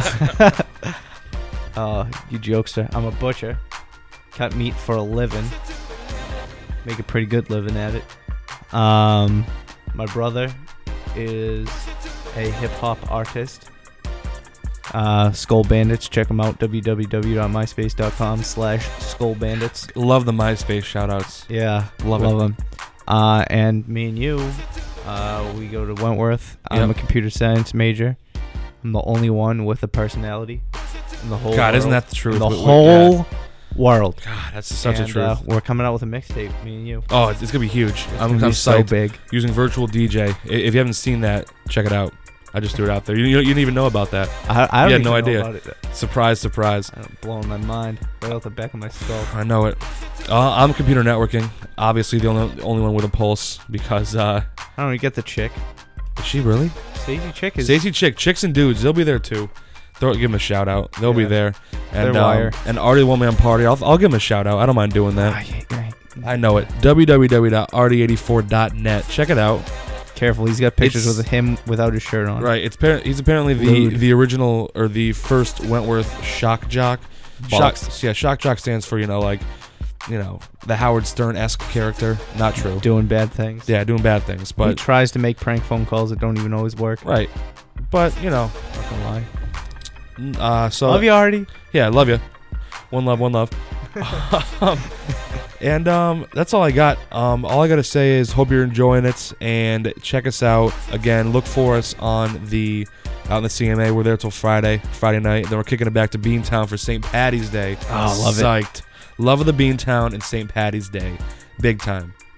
Speaker 2: Oh, you jokester. I'm a butcher. Cut meat for a living. Make a pretty good living at it. Um, my brother is a hip-hop artist. Uh, Skull Bandits. Check them out. www.myspace.com slash Skull Bandits.
Speaker 1: Love the MySpace shout-outs.
Speaker 2: Yeah.
Speaker 1: Love,
Speaker 2: love
Speaker 1: it.
Speaker 2: them. Uh, and me and you, uh, we go to Wentworth. I'm
Speaker 1: Yep.
Speaker 2: a computer science major. I'm the only one with a personality in the whole
Speaker 1: God,
Speaker 2: world.
Speaker 1: isn't that the truth?
Speaker 2: In the
Speaker 1: We- we-
Speaker 2: whole
Speaker 1: yeah.
Speaker 2: world.
Speaker 1: God, that's such
Speaker 2: and,
Speaker 1: a truth.
Speaker 2: Uh, we're coming out with a mixtape, me and you.
Speaker 1: Oh, it's, it's gonna be huge.
Speaker 2: It's
Speaker 1: I'm,
Speaker 2: gonna
Speaker 1: I'm
Speaker 2: be so
Speaker 1: psyched.
Speaker 2: big.
Speaker 1: Using Virtual D J. I- If you haven't seen that, check it out. I just threw it out there. You, you, you didn't even know about that.
Speaker 2: I, I don't
Speaker 1: you had
Speaker 2: even
Speaker 1: no
Speaker 2: know
Speaker 1: idea.
Speaker 2: about it.
Speaker 1: Surprise, surprise.
Speaker 2: Blowing my mind right out the back of my skull.
Speaker 1: I know it. Uh, I'm computer networking. Obviously, the only only one with a pulse because. Uh,
Speaker 2: I don't know. You get the chick.
Speaker 1: Is she really?
Speaker 2: Stacey Chick is.
Speaker 1: Stacey Chick, chicks and dudes, they'll be there too. Throw, give them a shout out. They'll be
Speaker 2: Yeah.
Speaker 1: there. And
Speaker 2: They're wire.
Speaker 1: um, and Artie One Man Party. I'll I'll give them a shout out. I don't mind doing that.
Speaker 2: Ah, yeah, right.
Speaker 1: I know it. w w w dot artie eighty-four dot net. Check it out.
Speaker 2: Careful, he's got pictures
Speaker 1: It's-
Speaker 2: with him without his shirt on.
Speaker 1: Right. It's par- he's apparently the
Speaker 2: Rude.
Speaker 1: the original or the first Wentworth shock jock. Shock,
Speaker 2: Box.
Speaker 1: yeah, shock jock stands for, you know, like, you know, the Howard Stern-esque character. Not true.
Speaker 2: Doing bad things.
Speaker 1: Yeah, doing bad things.
Speaker 2: he
Speaker 1: But
Speaker 2: tries to make prank phone calls that don't even always work.
Speaker 1: right. But you know,
Speaker 2: Not gonna lie.
Speaker 1: n- uh, so
Speaker 2: Love you, Artie.
Speaker 1: Yeah, love you. One love, one love. um, and um, that's all I got. Um, all I got to say is hope you're enjoying it and check us out. Again, look for us on the out in the C M A. We're there till Friday, Friday night. Then we're kicking it back to Beantown for Saint Patty's Day.
Speaker 2: Oh, love it.
Speaker 1: Psyched. Love of the Beantown and Saint Patty's Day. Big time.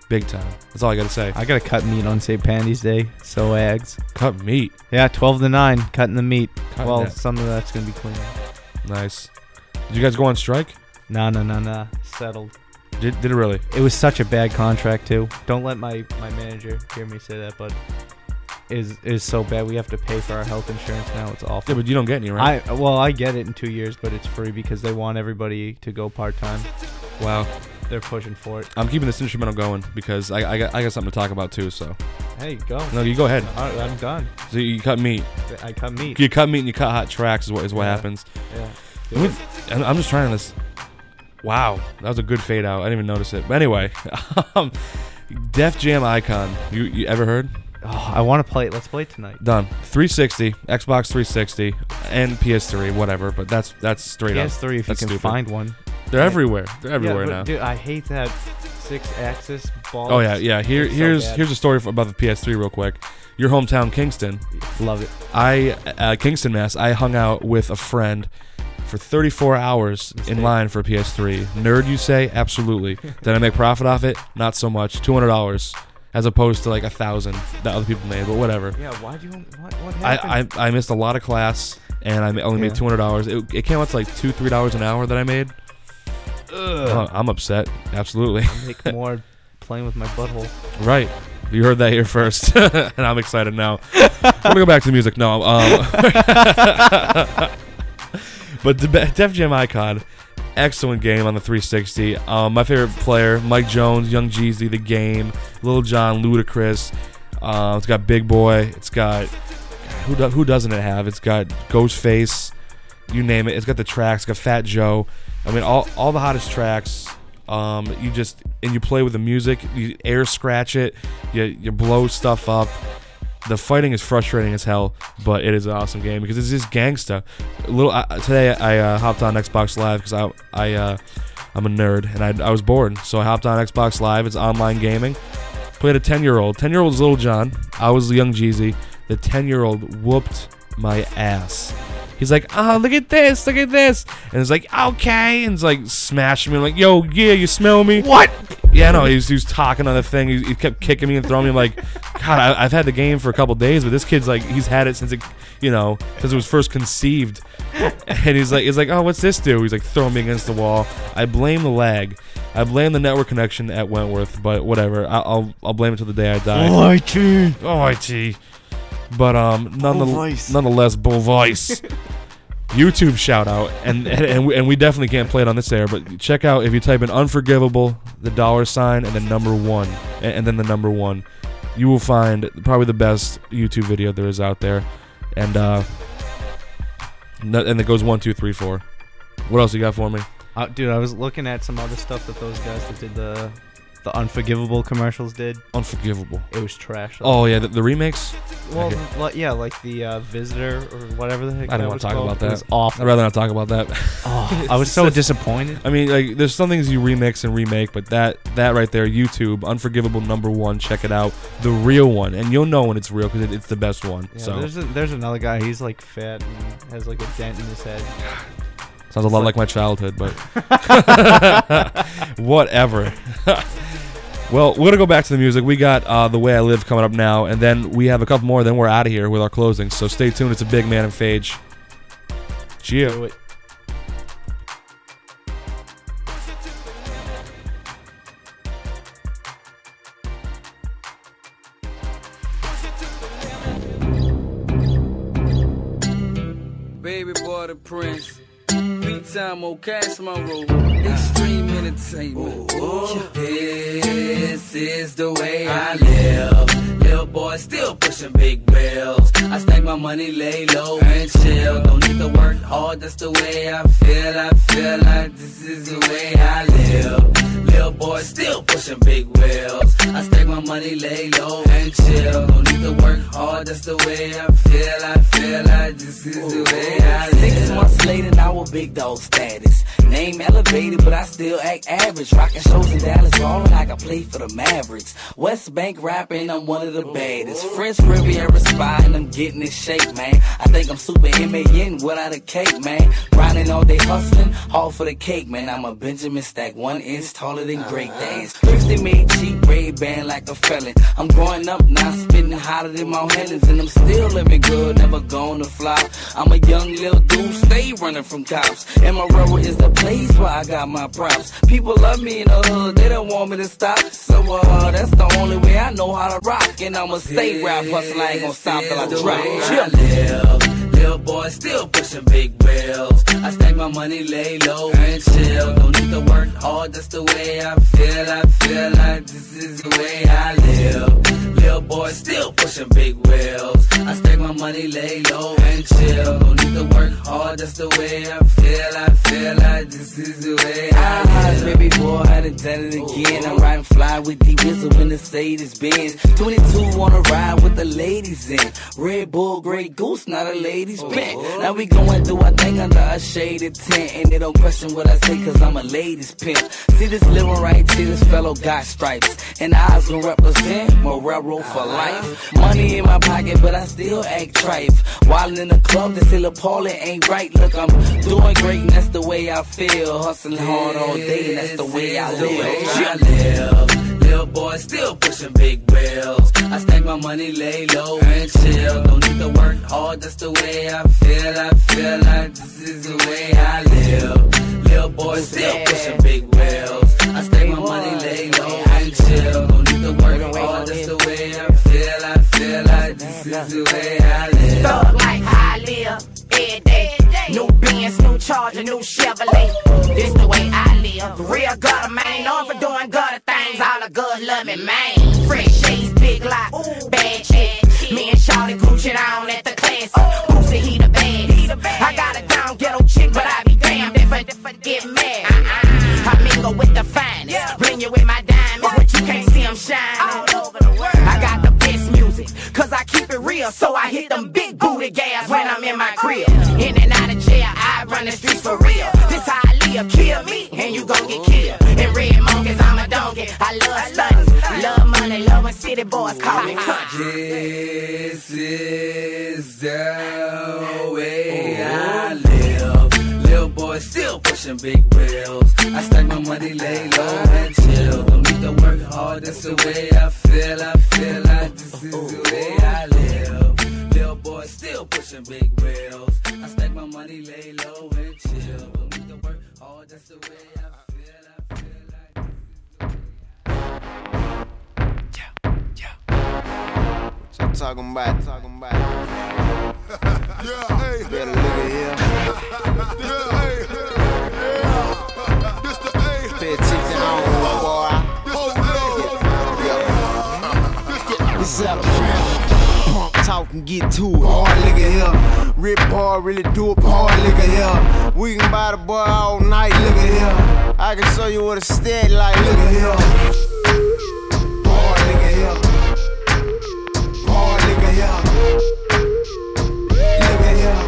Speaker 1: big time. That's all I gotta say.
Speaker 2: I gotta cut meat on Saint Patty's Day. So eggs.
Speaker 1: Cut meat.
Speaker 2: Yeah, twelve to nine, cutting the meat.
Speaker 1: Cutting
Speaker 2: well,
Speaker 1: it.
Speaker 2: some of that's gonna be clean.
Speaker 1: Nice. Did you guys go on strike?
Speaker 2: No, no, no, no. Settled.
Speaker 1: Did, did it really?
Speaker 2: It was such a bad contract too. Don't let my, my manager hear me say that, but is is so bad. We have to pay for our health insurance now. It's awful.
Speaker 1: Yeah, but you don't get any, right?
Speaker 2: I well, I get it in two years, but it's free because they want everybody to go part time.
Speaker 1: Wow.
Speaker 2: They're pushing for it.
Speaker 1: I'm keeping this instrumental going because I, I got I got something to talk about too. So.
Speaker 2: Hey, go.
Speaker 1: No, you go ahead.
Speaker 2: All right, I'm done.
Speaker 1: So you cut meat.
Speaker 2: I cut meat.
Speaker 1: You cut meat and you cut hot tracks is what is what
Speaker 2: Yeah.
Speaker 1: happens.
Speaker 2: Yeah.
Speaker 1: I mean, and I'm just trying this. Wow, that was a good fade out. I didn't even notice it. But anyway, um, Def Jam Icon. You you ever heard?
Speaker 2: Oh, I want to play it. Let's play it tonight.
Speaker 1: Done. three sixty, Xbox three sixty, and P S three, whatever. But that's that's straight
Speaker 2: P
Speaker 1: up.
Speaker 2: S three, if
Speaker 1: That's
Speaker 2: you can
Speaker 1: stupid.
Speaker 2: find one.
Speaker 1: They're
Speaker 2: Yeah.
Speaker 1: everywhere. They're
Speaker 2: Yeah,
Speaker 1: everywhere
Speaker 2: but
Speaker 1: now.
Speaker 2: Dude, I hate that six-axis ball.
Speaker 1: Oh yeah, yeah. Here,
Speaker 2: It's so
Speaker 1: here's
Speaker 2: bad.
Speaker 1: here's a story for, about the P S three real quick. Your hometown, Kingston.
Speaker 2: Love it.
Speaker 1: I uh, Kingston, Mass. I hung out with a friend for thirty-four hours in line for a P S three. Nerd, you say? Absolutely. Did I make profit off it? Not so much. Two hundred dollars, as opposed to like a thousand that other people made. But whatever.
Speaker 2: Yeah, why do you? What, what happened?
Speaker 1: I, I I missed a lot of class, and I only
Speaker 2: Yeah.
Speaker 1: made two hundred dollars. It, it came out to like two three dollars an hour that I made. Uh, I'm upset. Absolutely.
Speaker 2: Make more playing with my butthole.
Speaker 1: Right. You heard that here first, and I'm excited now. We're gonna go back to the music. No, um, but the Def Jam Icon, excellent game on the three sixty. Um, my favorite player, Mike Jones, Young Jeezy, The Game, Lil Jon, Ludacris. Uh, it's got Big Boy. It's got who do, who doesn't it have? It's got Ghostface. You name it. It's got the tracks. It's got Fat Joe. I mean, all all the hottest tracks. Um, you just and you play with the music. You air scratch it. You you blow stuff up. The fighting is frustrating as hell, but it is an awesome game because it's just gangsta. A little uh, today, I uh, hopped on Xbox Live because I I uh, I'm a nerd and I I was bored, so I hopped on Xbox Live. It's online gaming. Played a ten year old. ten year old is Lil Jon. I was Young Jeezy. The ten year old whooped my ass. He's like, oh, look at this, look at this. And it's like, okay. And it's like smashing me. I'm like, yo, yeah, you smell me? What? Yeah, no, he was, he was talking on the thing. He, he kept kicking me and throwing me. I'm like, God, I, I've had the game for a couple days, but this kid's like, he's had it since it, you know, since it was first conceived. And he's like, he's like, oh, what's this do? He's like throwing me against the wall. I blame the lag. I blame the network connection at Wentworth, but whatever. I, I'll I'll blame it till the day I die.
Speaker 2: O I T.
Speaker 1: O I T. But um, nonetheless,
Speaker 2: voice.
Speaker 1: nonetheless, bull voice. YouTube shout out, and and and we, and we definitely can't play it on this air. But check out if you type in "unforgivable," the dollar sign, and then number one, and, and then the number one, you will find probably the best YouTube video there is out there, and uh, no- and it goes one, two, three, four. What else you got for me?
Speaker 2: Uh, dude, I was looking at some other stuff that those guys that did the the Unforgivable commercials did.
Speaker 1: Unforgivable.
Speaker 2: It was trash.
Speaker 1: Oh yeah, the, the remakes.
Speaker 2: Well,
Speaker 1: Okay.
Speaker 2: li- yeah, like the uh, Visitor or whatever the heck.
Speaker 1: I
Speaker 2: that
Speaker 1: don't want
Speaker 2: was
Speaker 1: to talk
Speaker 2: called.
Speaker 1: about that.
Speaker 2: It was awful.
Speaker 1: I'd rather not talk about that.
Speaker 2: Oh, I was so disappointed.
Speaker 1: I mean, like, there's some things you remix and remake, but that that right there, YouTube, Unforgivable number one, check it out, the real one, and you'll know when it's real because it, it's the best one.
Speaker 2: Yeah,
Speaker 1: so
Speaker 2: there's a, there's another guy. He's like fat and has like a dent in his head.
Speaker 1: sounds a lot like, my childhood, but whatever. Well, we're gonna go back to the music. We got uh, The Way I Live coming up now, and then we have a couple more. Then we're out of here with our closings. So stay tuned. It's a Big Man and Phage. Cheer.
Speaker 2: Do it.
Speaker 20: Baby boy, the prince. Beat time on Cash Monroe. Extreme entertainment. This is the way I live. Little boy still pushing big bills. I stack my money, lay low and chill. Don't need to work hard, that's the way I feel. I feel like this is the way I live. Little boy still pushing big wheels. I stack my money, lay low and chill. Don't need to work hard, that's the way I feel. I feel like this is the way I live. Six months later, now we're
Speaker 18: big dog status. Name elevated, but I still act average. Rocking shows in Dallas, ballin' like I play for the Mavericks. West Bank rapping, I'm one of the baddest. French Riviera spy, and I'm getting in shape, man. I think I'm super M A N without a cake, man. Grinding all day hustling, all for the cake, man. I'm a Benjamin Stack, one inch taller than Great Dance. Thrifty made cheap, red band like a felon. I'm growing up now, spitting hotter than Mount Helens, and I'm still living good, never gonna flop. I'm a young little dude, stay running from cops. And my rubber is the place where I got my props. People love me in the hood, they don't want me to stop. So uh, that's the only way I know how to rock. And I'ma stay rap hustle, I ain't gonna stop till I drop.
Speaker 20: I live. Little boy still pushing big wheels. I stack my money, lay low and chill. Don't need to work hard, that's the way I feel. I feel like this is the way I live. Little boy still pushing big wheels. I stack my money, lay low and chill. Don't need to work hard, that's the way I feel. I feel like this is the way I live.
Speaker 18: Baby boy, I done done it again. I'm riding fly with D-Whistle in the Mercedes Benz. twenty-two wanna ride with the ladies in. Red Bull, Grey Goose, not a ladies bent. Now we going through our thing under a shaded tent. And they don't question what I say, cause I'm a ladies pimp. See this little right here, this fellow got stripes. And I was gonna represent my railroad for life. Money in my pocket, but I still act trife. While in the club, they still appalling, ain't right. Look, I'm doing great, and that's the way I feel. Hustling hard all day, and that's the way I live.
Speaker 20: I live. Little boy still pushing big wheels. I stack my money, lay low and chill. Don't need to work hard, that's the way I feel. I feel like this is the way I live. Little boy still pushing big wheels. I stack my money, lay low and chill. Don't need to work hard, that's the way I feel. I feel like this is the way I live.
Speaker 21: Thug like how I live, every day. New Benz, new Charger, new Chevrolet. This the way I live. Real gutter, man. Known for doing gutter things. All the good love me, man. Fresh shades, big lot, bad chick. Me and Charlie Gucci on at the classic. Pussy, he the baddest. I got a down ghetto chick, but I be damned if I, if I get mad. Uh-uh. I mingle with the finest. Bring you with my diamonds, but you can't see them shining. All over the world. I got the best music, cause I keep it real. So I hit them big booty gas when I'm in my crib. In and out of jail, I run the streets for real. This how I live, kill me, and you gon' get killed. In red monkeys, I'm a donkey. I love stunning, love money, love when city boys call me country.
Speaker 20: This is the way I live. Little boy still pushing big wheels. I stack my money, lay low and chill. Don't need to work hard, that's the way I feel. I feel like this is the way I live. Little boy still pushing big wheels. I stack my money, lay low and chill. Don't need to work hard, that's the way I feel. I feel like
Speaker 7: What y'all talking about? Talking about?
Speaker 3: Yeah, hey.
Speaker 7: Better look at here.
Speaker 3: Yeah, hey. Yeah. This the A.
Speaker 7: Pay attention on, boy. This is out of pump talk and get to it. Hard liquor here. Rip hard, really do it. Hard liquor here. We can buy the boy all night. Look at here. I can show you what a steady like. Look at here. Hard liquor here. Hard liquor here. Look at here.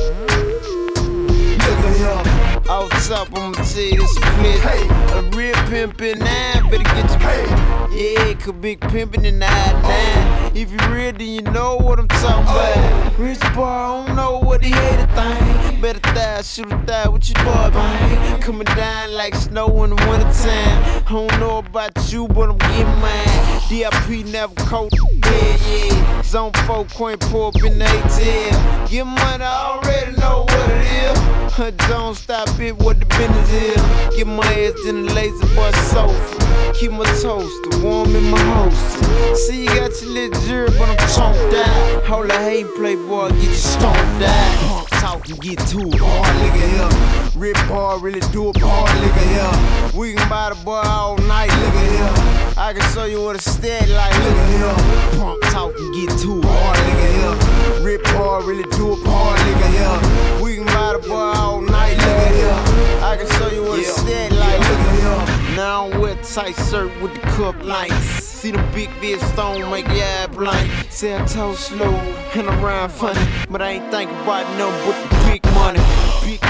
Speaker 7: Look at here. Off top, I'ma tell you this split. Hey. A real pimpin' now, better get your hey. Yeah, cause big pimpin' in the high nine. If you real, then you know what I'm talking about. Rich boy, I don't know what he hate a thing. Better die, shoot a die with your boy, man. Coming down like snow in the wintertime. I don't know about you, but I'm getting mine. D I P never cold, yeah, yeah. Zone four, coin pour up in the A T M. Get money, I already know what it is. Don't stop it, what the business is. Get my ass in the lazy boy sofa. Keep my toaster warm in my holster. See, you got your little jury, but I'm chomped out. Hold the hate, playboy, get you stomped out. Pump talk and get to it. Hard liquor here. Rip hard, really do it. Hard liquor here. We can buy the boy all night. Look at here. I can show you what a steady like. Look at here. Pump talk and get to it. Hard liquor here. Rip hard, really do it. Hard liquor here. We can buy the boy all night. Look at here. I can show you what a steady like. Look at here. Now I'm wear tight shirt with the cup lights. See them big big stone make your eye blind. Say I talk slow and I'm rhyme funny, but I ain't thinking about no but the big money. Big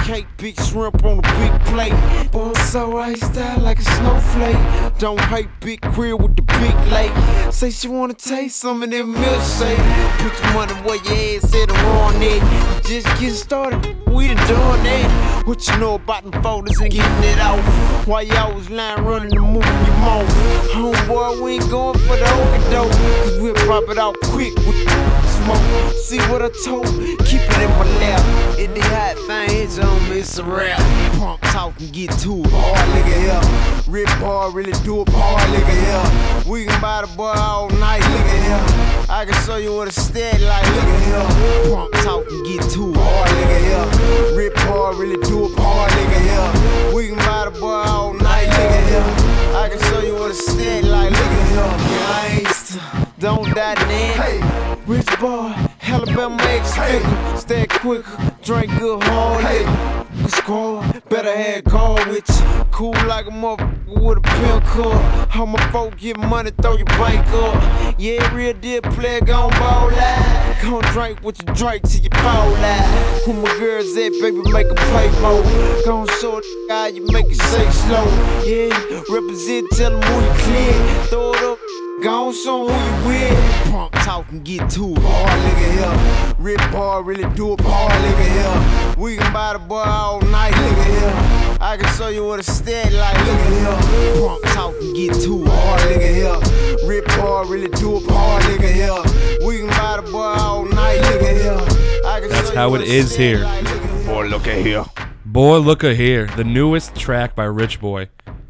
Speaker 7: cake, big shrimp on a big plate. Boy, I'm so iced out like a snowflake. Don't hate big crib with the big lake. Say she wanna taste some of that milkshake. Put your money where your ass at on it. Just get started, we done done that. What you know about them folders and getting it off? Why y'all was lying running and moving your mouth? Homeboy, we ain't going for the okey doke, cause we'll pop it out quick with the smoke. See what I told? Keep it in my lap. If the hot thing hits on me, it's a rap. Pump talk and get to it. Hard nigga here. Rip hard, really do it. Hard nigga here. We can buy the boy all night, nigga here. I can show you what a stead like, nigga here. Pump talk and get to it. Hard nigga here. Rip hard, really do it. Hard nigga here. We can buy the boy all night, nigga here. I can show you what a stead like, nigga here. Gangsta, don't die then. Hey. Rich boy, Alabama X figure. Stay quicker, drink good hard liquor. Squad, better have call with you. Cool like a motherfucker with a pimp cup. All my folk get money, throw your bank up. Yeah, real deal player, gon' ball out. Gon' drink what you drink till you fall out. Who my girls at, baby, make a play more. Gon' show the guy you make it say slow. Yeah, represent, tell them who you clear. Throw it up. Gone show who you with. Pump talk and get to it. Hard nigga here. Rip hard, really do it. Hard nigga here. We can buy the boy all night, nigga here. I can show you what a stead like, nigga here. Pump talk and get to it. Hard nigga here. Rip hard, really do it. Hard nigga here. We can buy the boy all night, nigga here. I can
Speaker 1: That's
Speaker 7: show
Speaker 1: how
Speaker 7: you
Speaker 1: it
Speaker 7: what a
Speaker 1: is
Speaker 7: stead
Speaker 1: here.
Speaker 7: like, nigga here.
Speaker 19: Boy, look at here.
Speaker 1: Boy, look at here. The newest track by Rich Boy.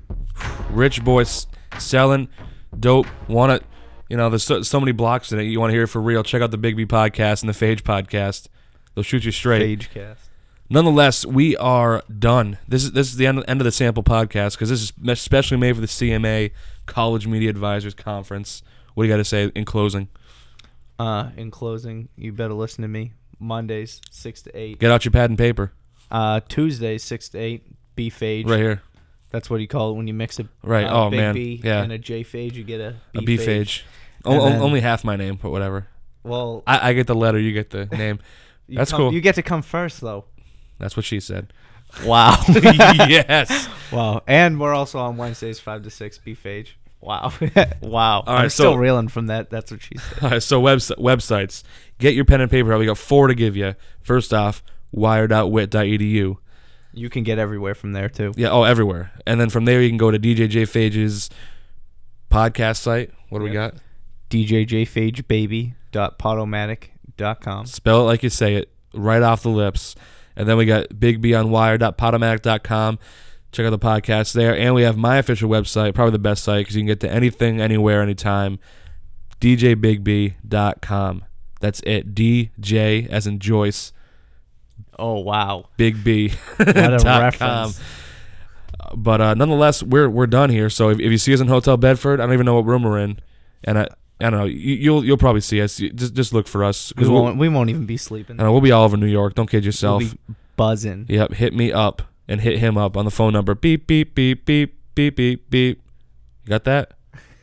Speaker 1: Rich Boy s- selling dope. Want to, you know, there's so, so many blocks in it. You want to hear it for real? Check out the Big B podcast and the Phage podcast. They'll shoot you straight.
Speaker 2: Phagecast.
Speaker 1: Nonetheless, we are done. This is this is the end, end of the sample podcast because this is especially made for the C M A College Media Advisors Conference. What do you got to say in closing?
Speaker 2: Uh, in closing, you better listen to me. Mondays, six to eight.
Speaker 1: Get out your pad and paper.
Speaker 2: Uh, Tuesdays, six to eight. B Phage.
Speaker 1: Right here.
Speaker 2: That's what you call it when you mix a
Speaker 1: right.
Speaker 2: uh,
Speaker 1: oh
Speaker 2: big
Speaker 1: man,
Speaker 2: B
Speaker 1: yeah.
Speaker 2: and a J Phage. You get a B
Speaker 1: a B
Speaker 2: Phage.
Speaker 1: Phage. O-
Speaker 2: then,
Speaker 1: only half my name, but whatever.
Speaker 2: Well,
Speaker 1: I, I get the letter, you get the name.
Speaker 2: you
Speaker 1: That's
Speaker 2: come,
Speaker 1: cool.
Speaker 2: You get to come first, though.
Speaker 1: That's what she said.
Speaker 2: Wow.
Speaker 1: Yes.
Speaker 2: Wow. And we're also on Wednesdays, five to six. B Phage. Wow. Wow.
Speaker 1: All right,
Speaker 2: I'm still
Speaker 1: so-
Speaker 2: reeling from that. That's what she said.
Speaker 1: All right, so webs- websites. Get your pen and paper out. We got four to give you. First off, wire dot wit dot e d u.
Speaker 2: You can get everywhere from there, too.
Speaker 1: Yeah, oh, everywhere. And then from there, you can go to D J J Phage's podcast site. What do we got?
Speaker 2: D J J Phage baby dot podomatic dot com.
Speaker 1: Spell it like you say it, right off the lips. And then we got Big B on wire dot podomatic dot com. Check out the podcast there. And we have my official website, probably the best site because you can get to anything, anywhere, anytime. D J big b dot com. That's it. D J as in Joyce.
Speaker 2: Oh, wow.
Speaker 1: Big B.
Speaker 2: What a
Speaker 1: dot
Speaker 2: reference.
Speaker 1: com. But uh, nonetheless, we're we're done here. So if, if you see us in Hotel Bedford, I don't even know what room we're in, and I I don't know. You, you'll you'll probably see us. You- Just just look for us
Speaker 2: We
Speaker 1: we'll,
Speaker 2: won't, we won't even be sleeping.
Speaker 1: I know, we'll be all over New York. Don't kid yourself.
Speaker 2: We'll be buzzing.
Speaker 1: Yep. Hit me up and hit him up on the phone number. Beep beep beep beep beep beep beep. You got that?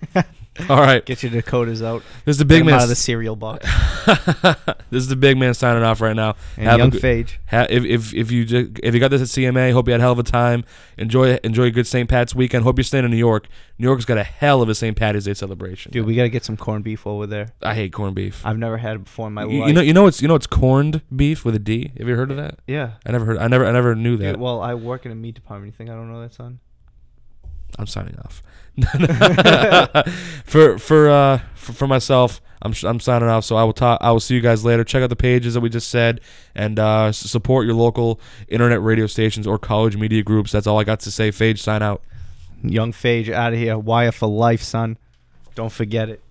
Speaker 1: All right.
Speaker 2: Get your Dakotas out.
Speaker 1: This is the big
Speaker 2: Get 'em
Speaker 1: man
Speaker 2: out of the cereal box.
Speaker 1: This is the big man signing off right now.
Speaker 2: And
Speaker 1: Have a
Speaker 2: young
Speaker 1: good-
Speaker 2: Phage.
Speaker 1: Ha, if if if you ju- if you got this at C M A, hope you had a hell of a time. Enjoy enjoy a good Saint Pat's weekend. Hope you're staying in New York. New York's got a hell of a Saint Patty's Day celebration.
Speaker 2: Dude, we got to get some corned beef over there.
Speaker 1: I hate corned beef.
Speaker 2: I've never had it before in my
Speaker 1: You,
Speaker 2: life.
Speaker 1: you know you know it's you know it's corned beef with a D. Have you heard of that?
Speaker 2: Yeah.
Speaker 1: I never heard. I never I never knew that.
Speaker 2: Dude, well, I work in a meat department. You think I don't know that, son?
Speaker 1: I'm signing off. for for uh for, for myself, I'm I'm signing off. So I will talk. I will see you guys later. Check out the pages that we just said, and uh, s- support your local internet radio stations or college media groups. That's all I got to say. Phage, sign out.
Speaker 2: Young Phage out of here. Wire for life, son. Don't forget it.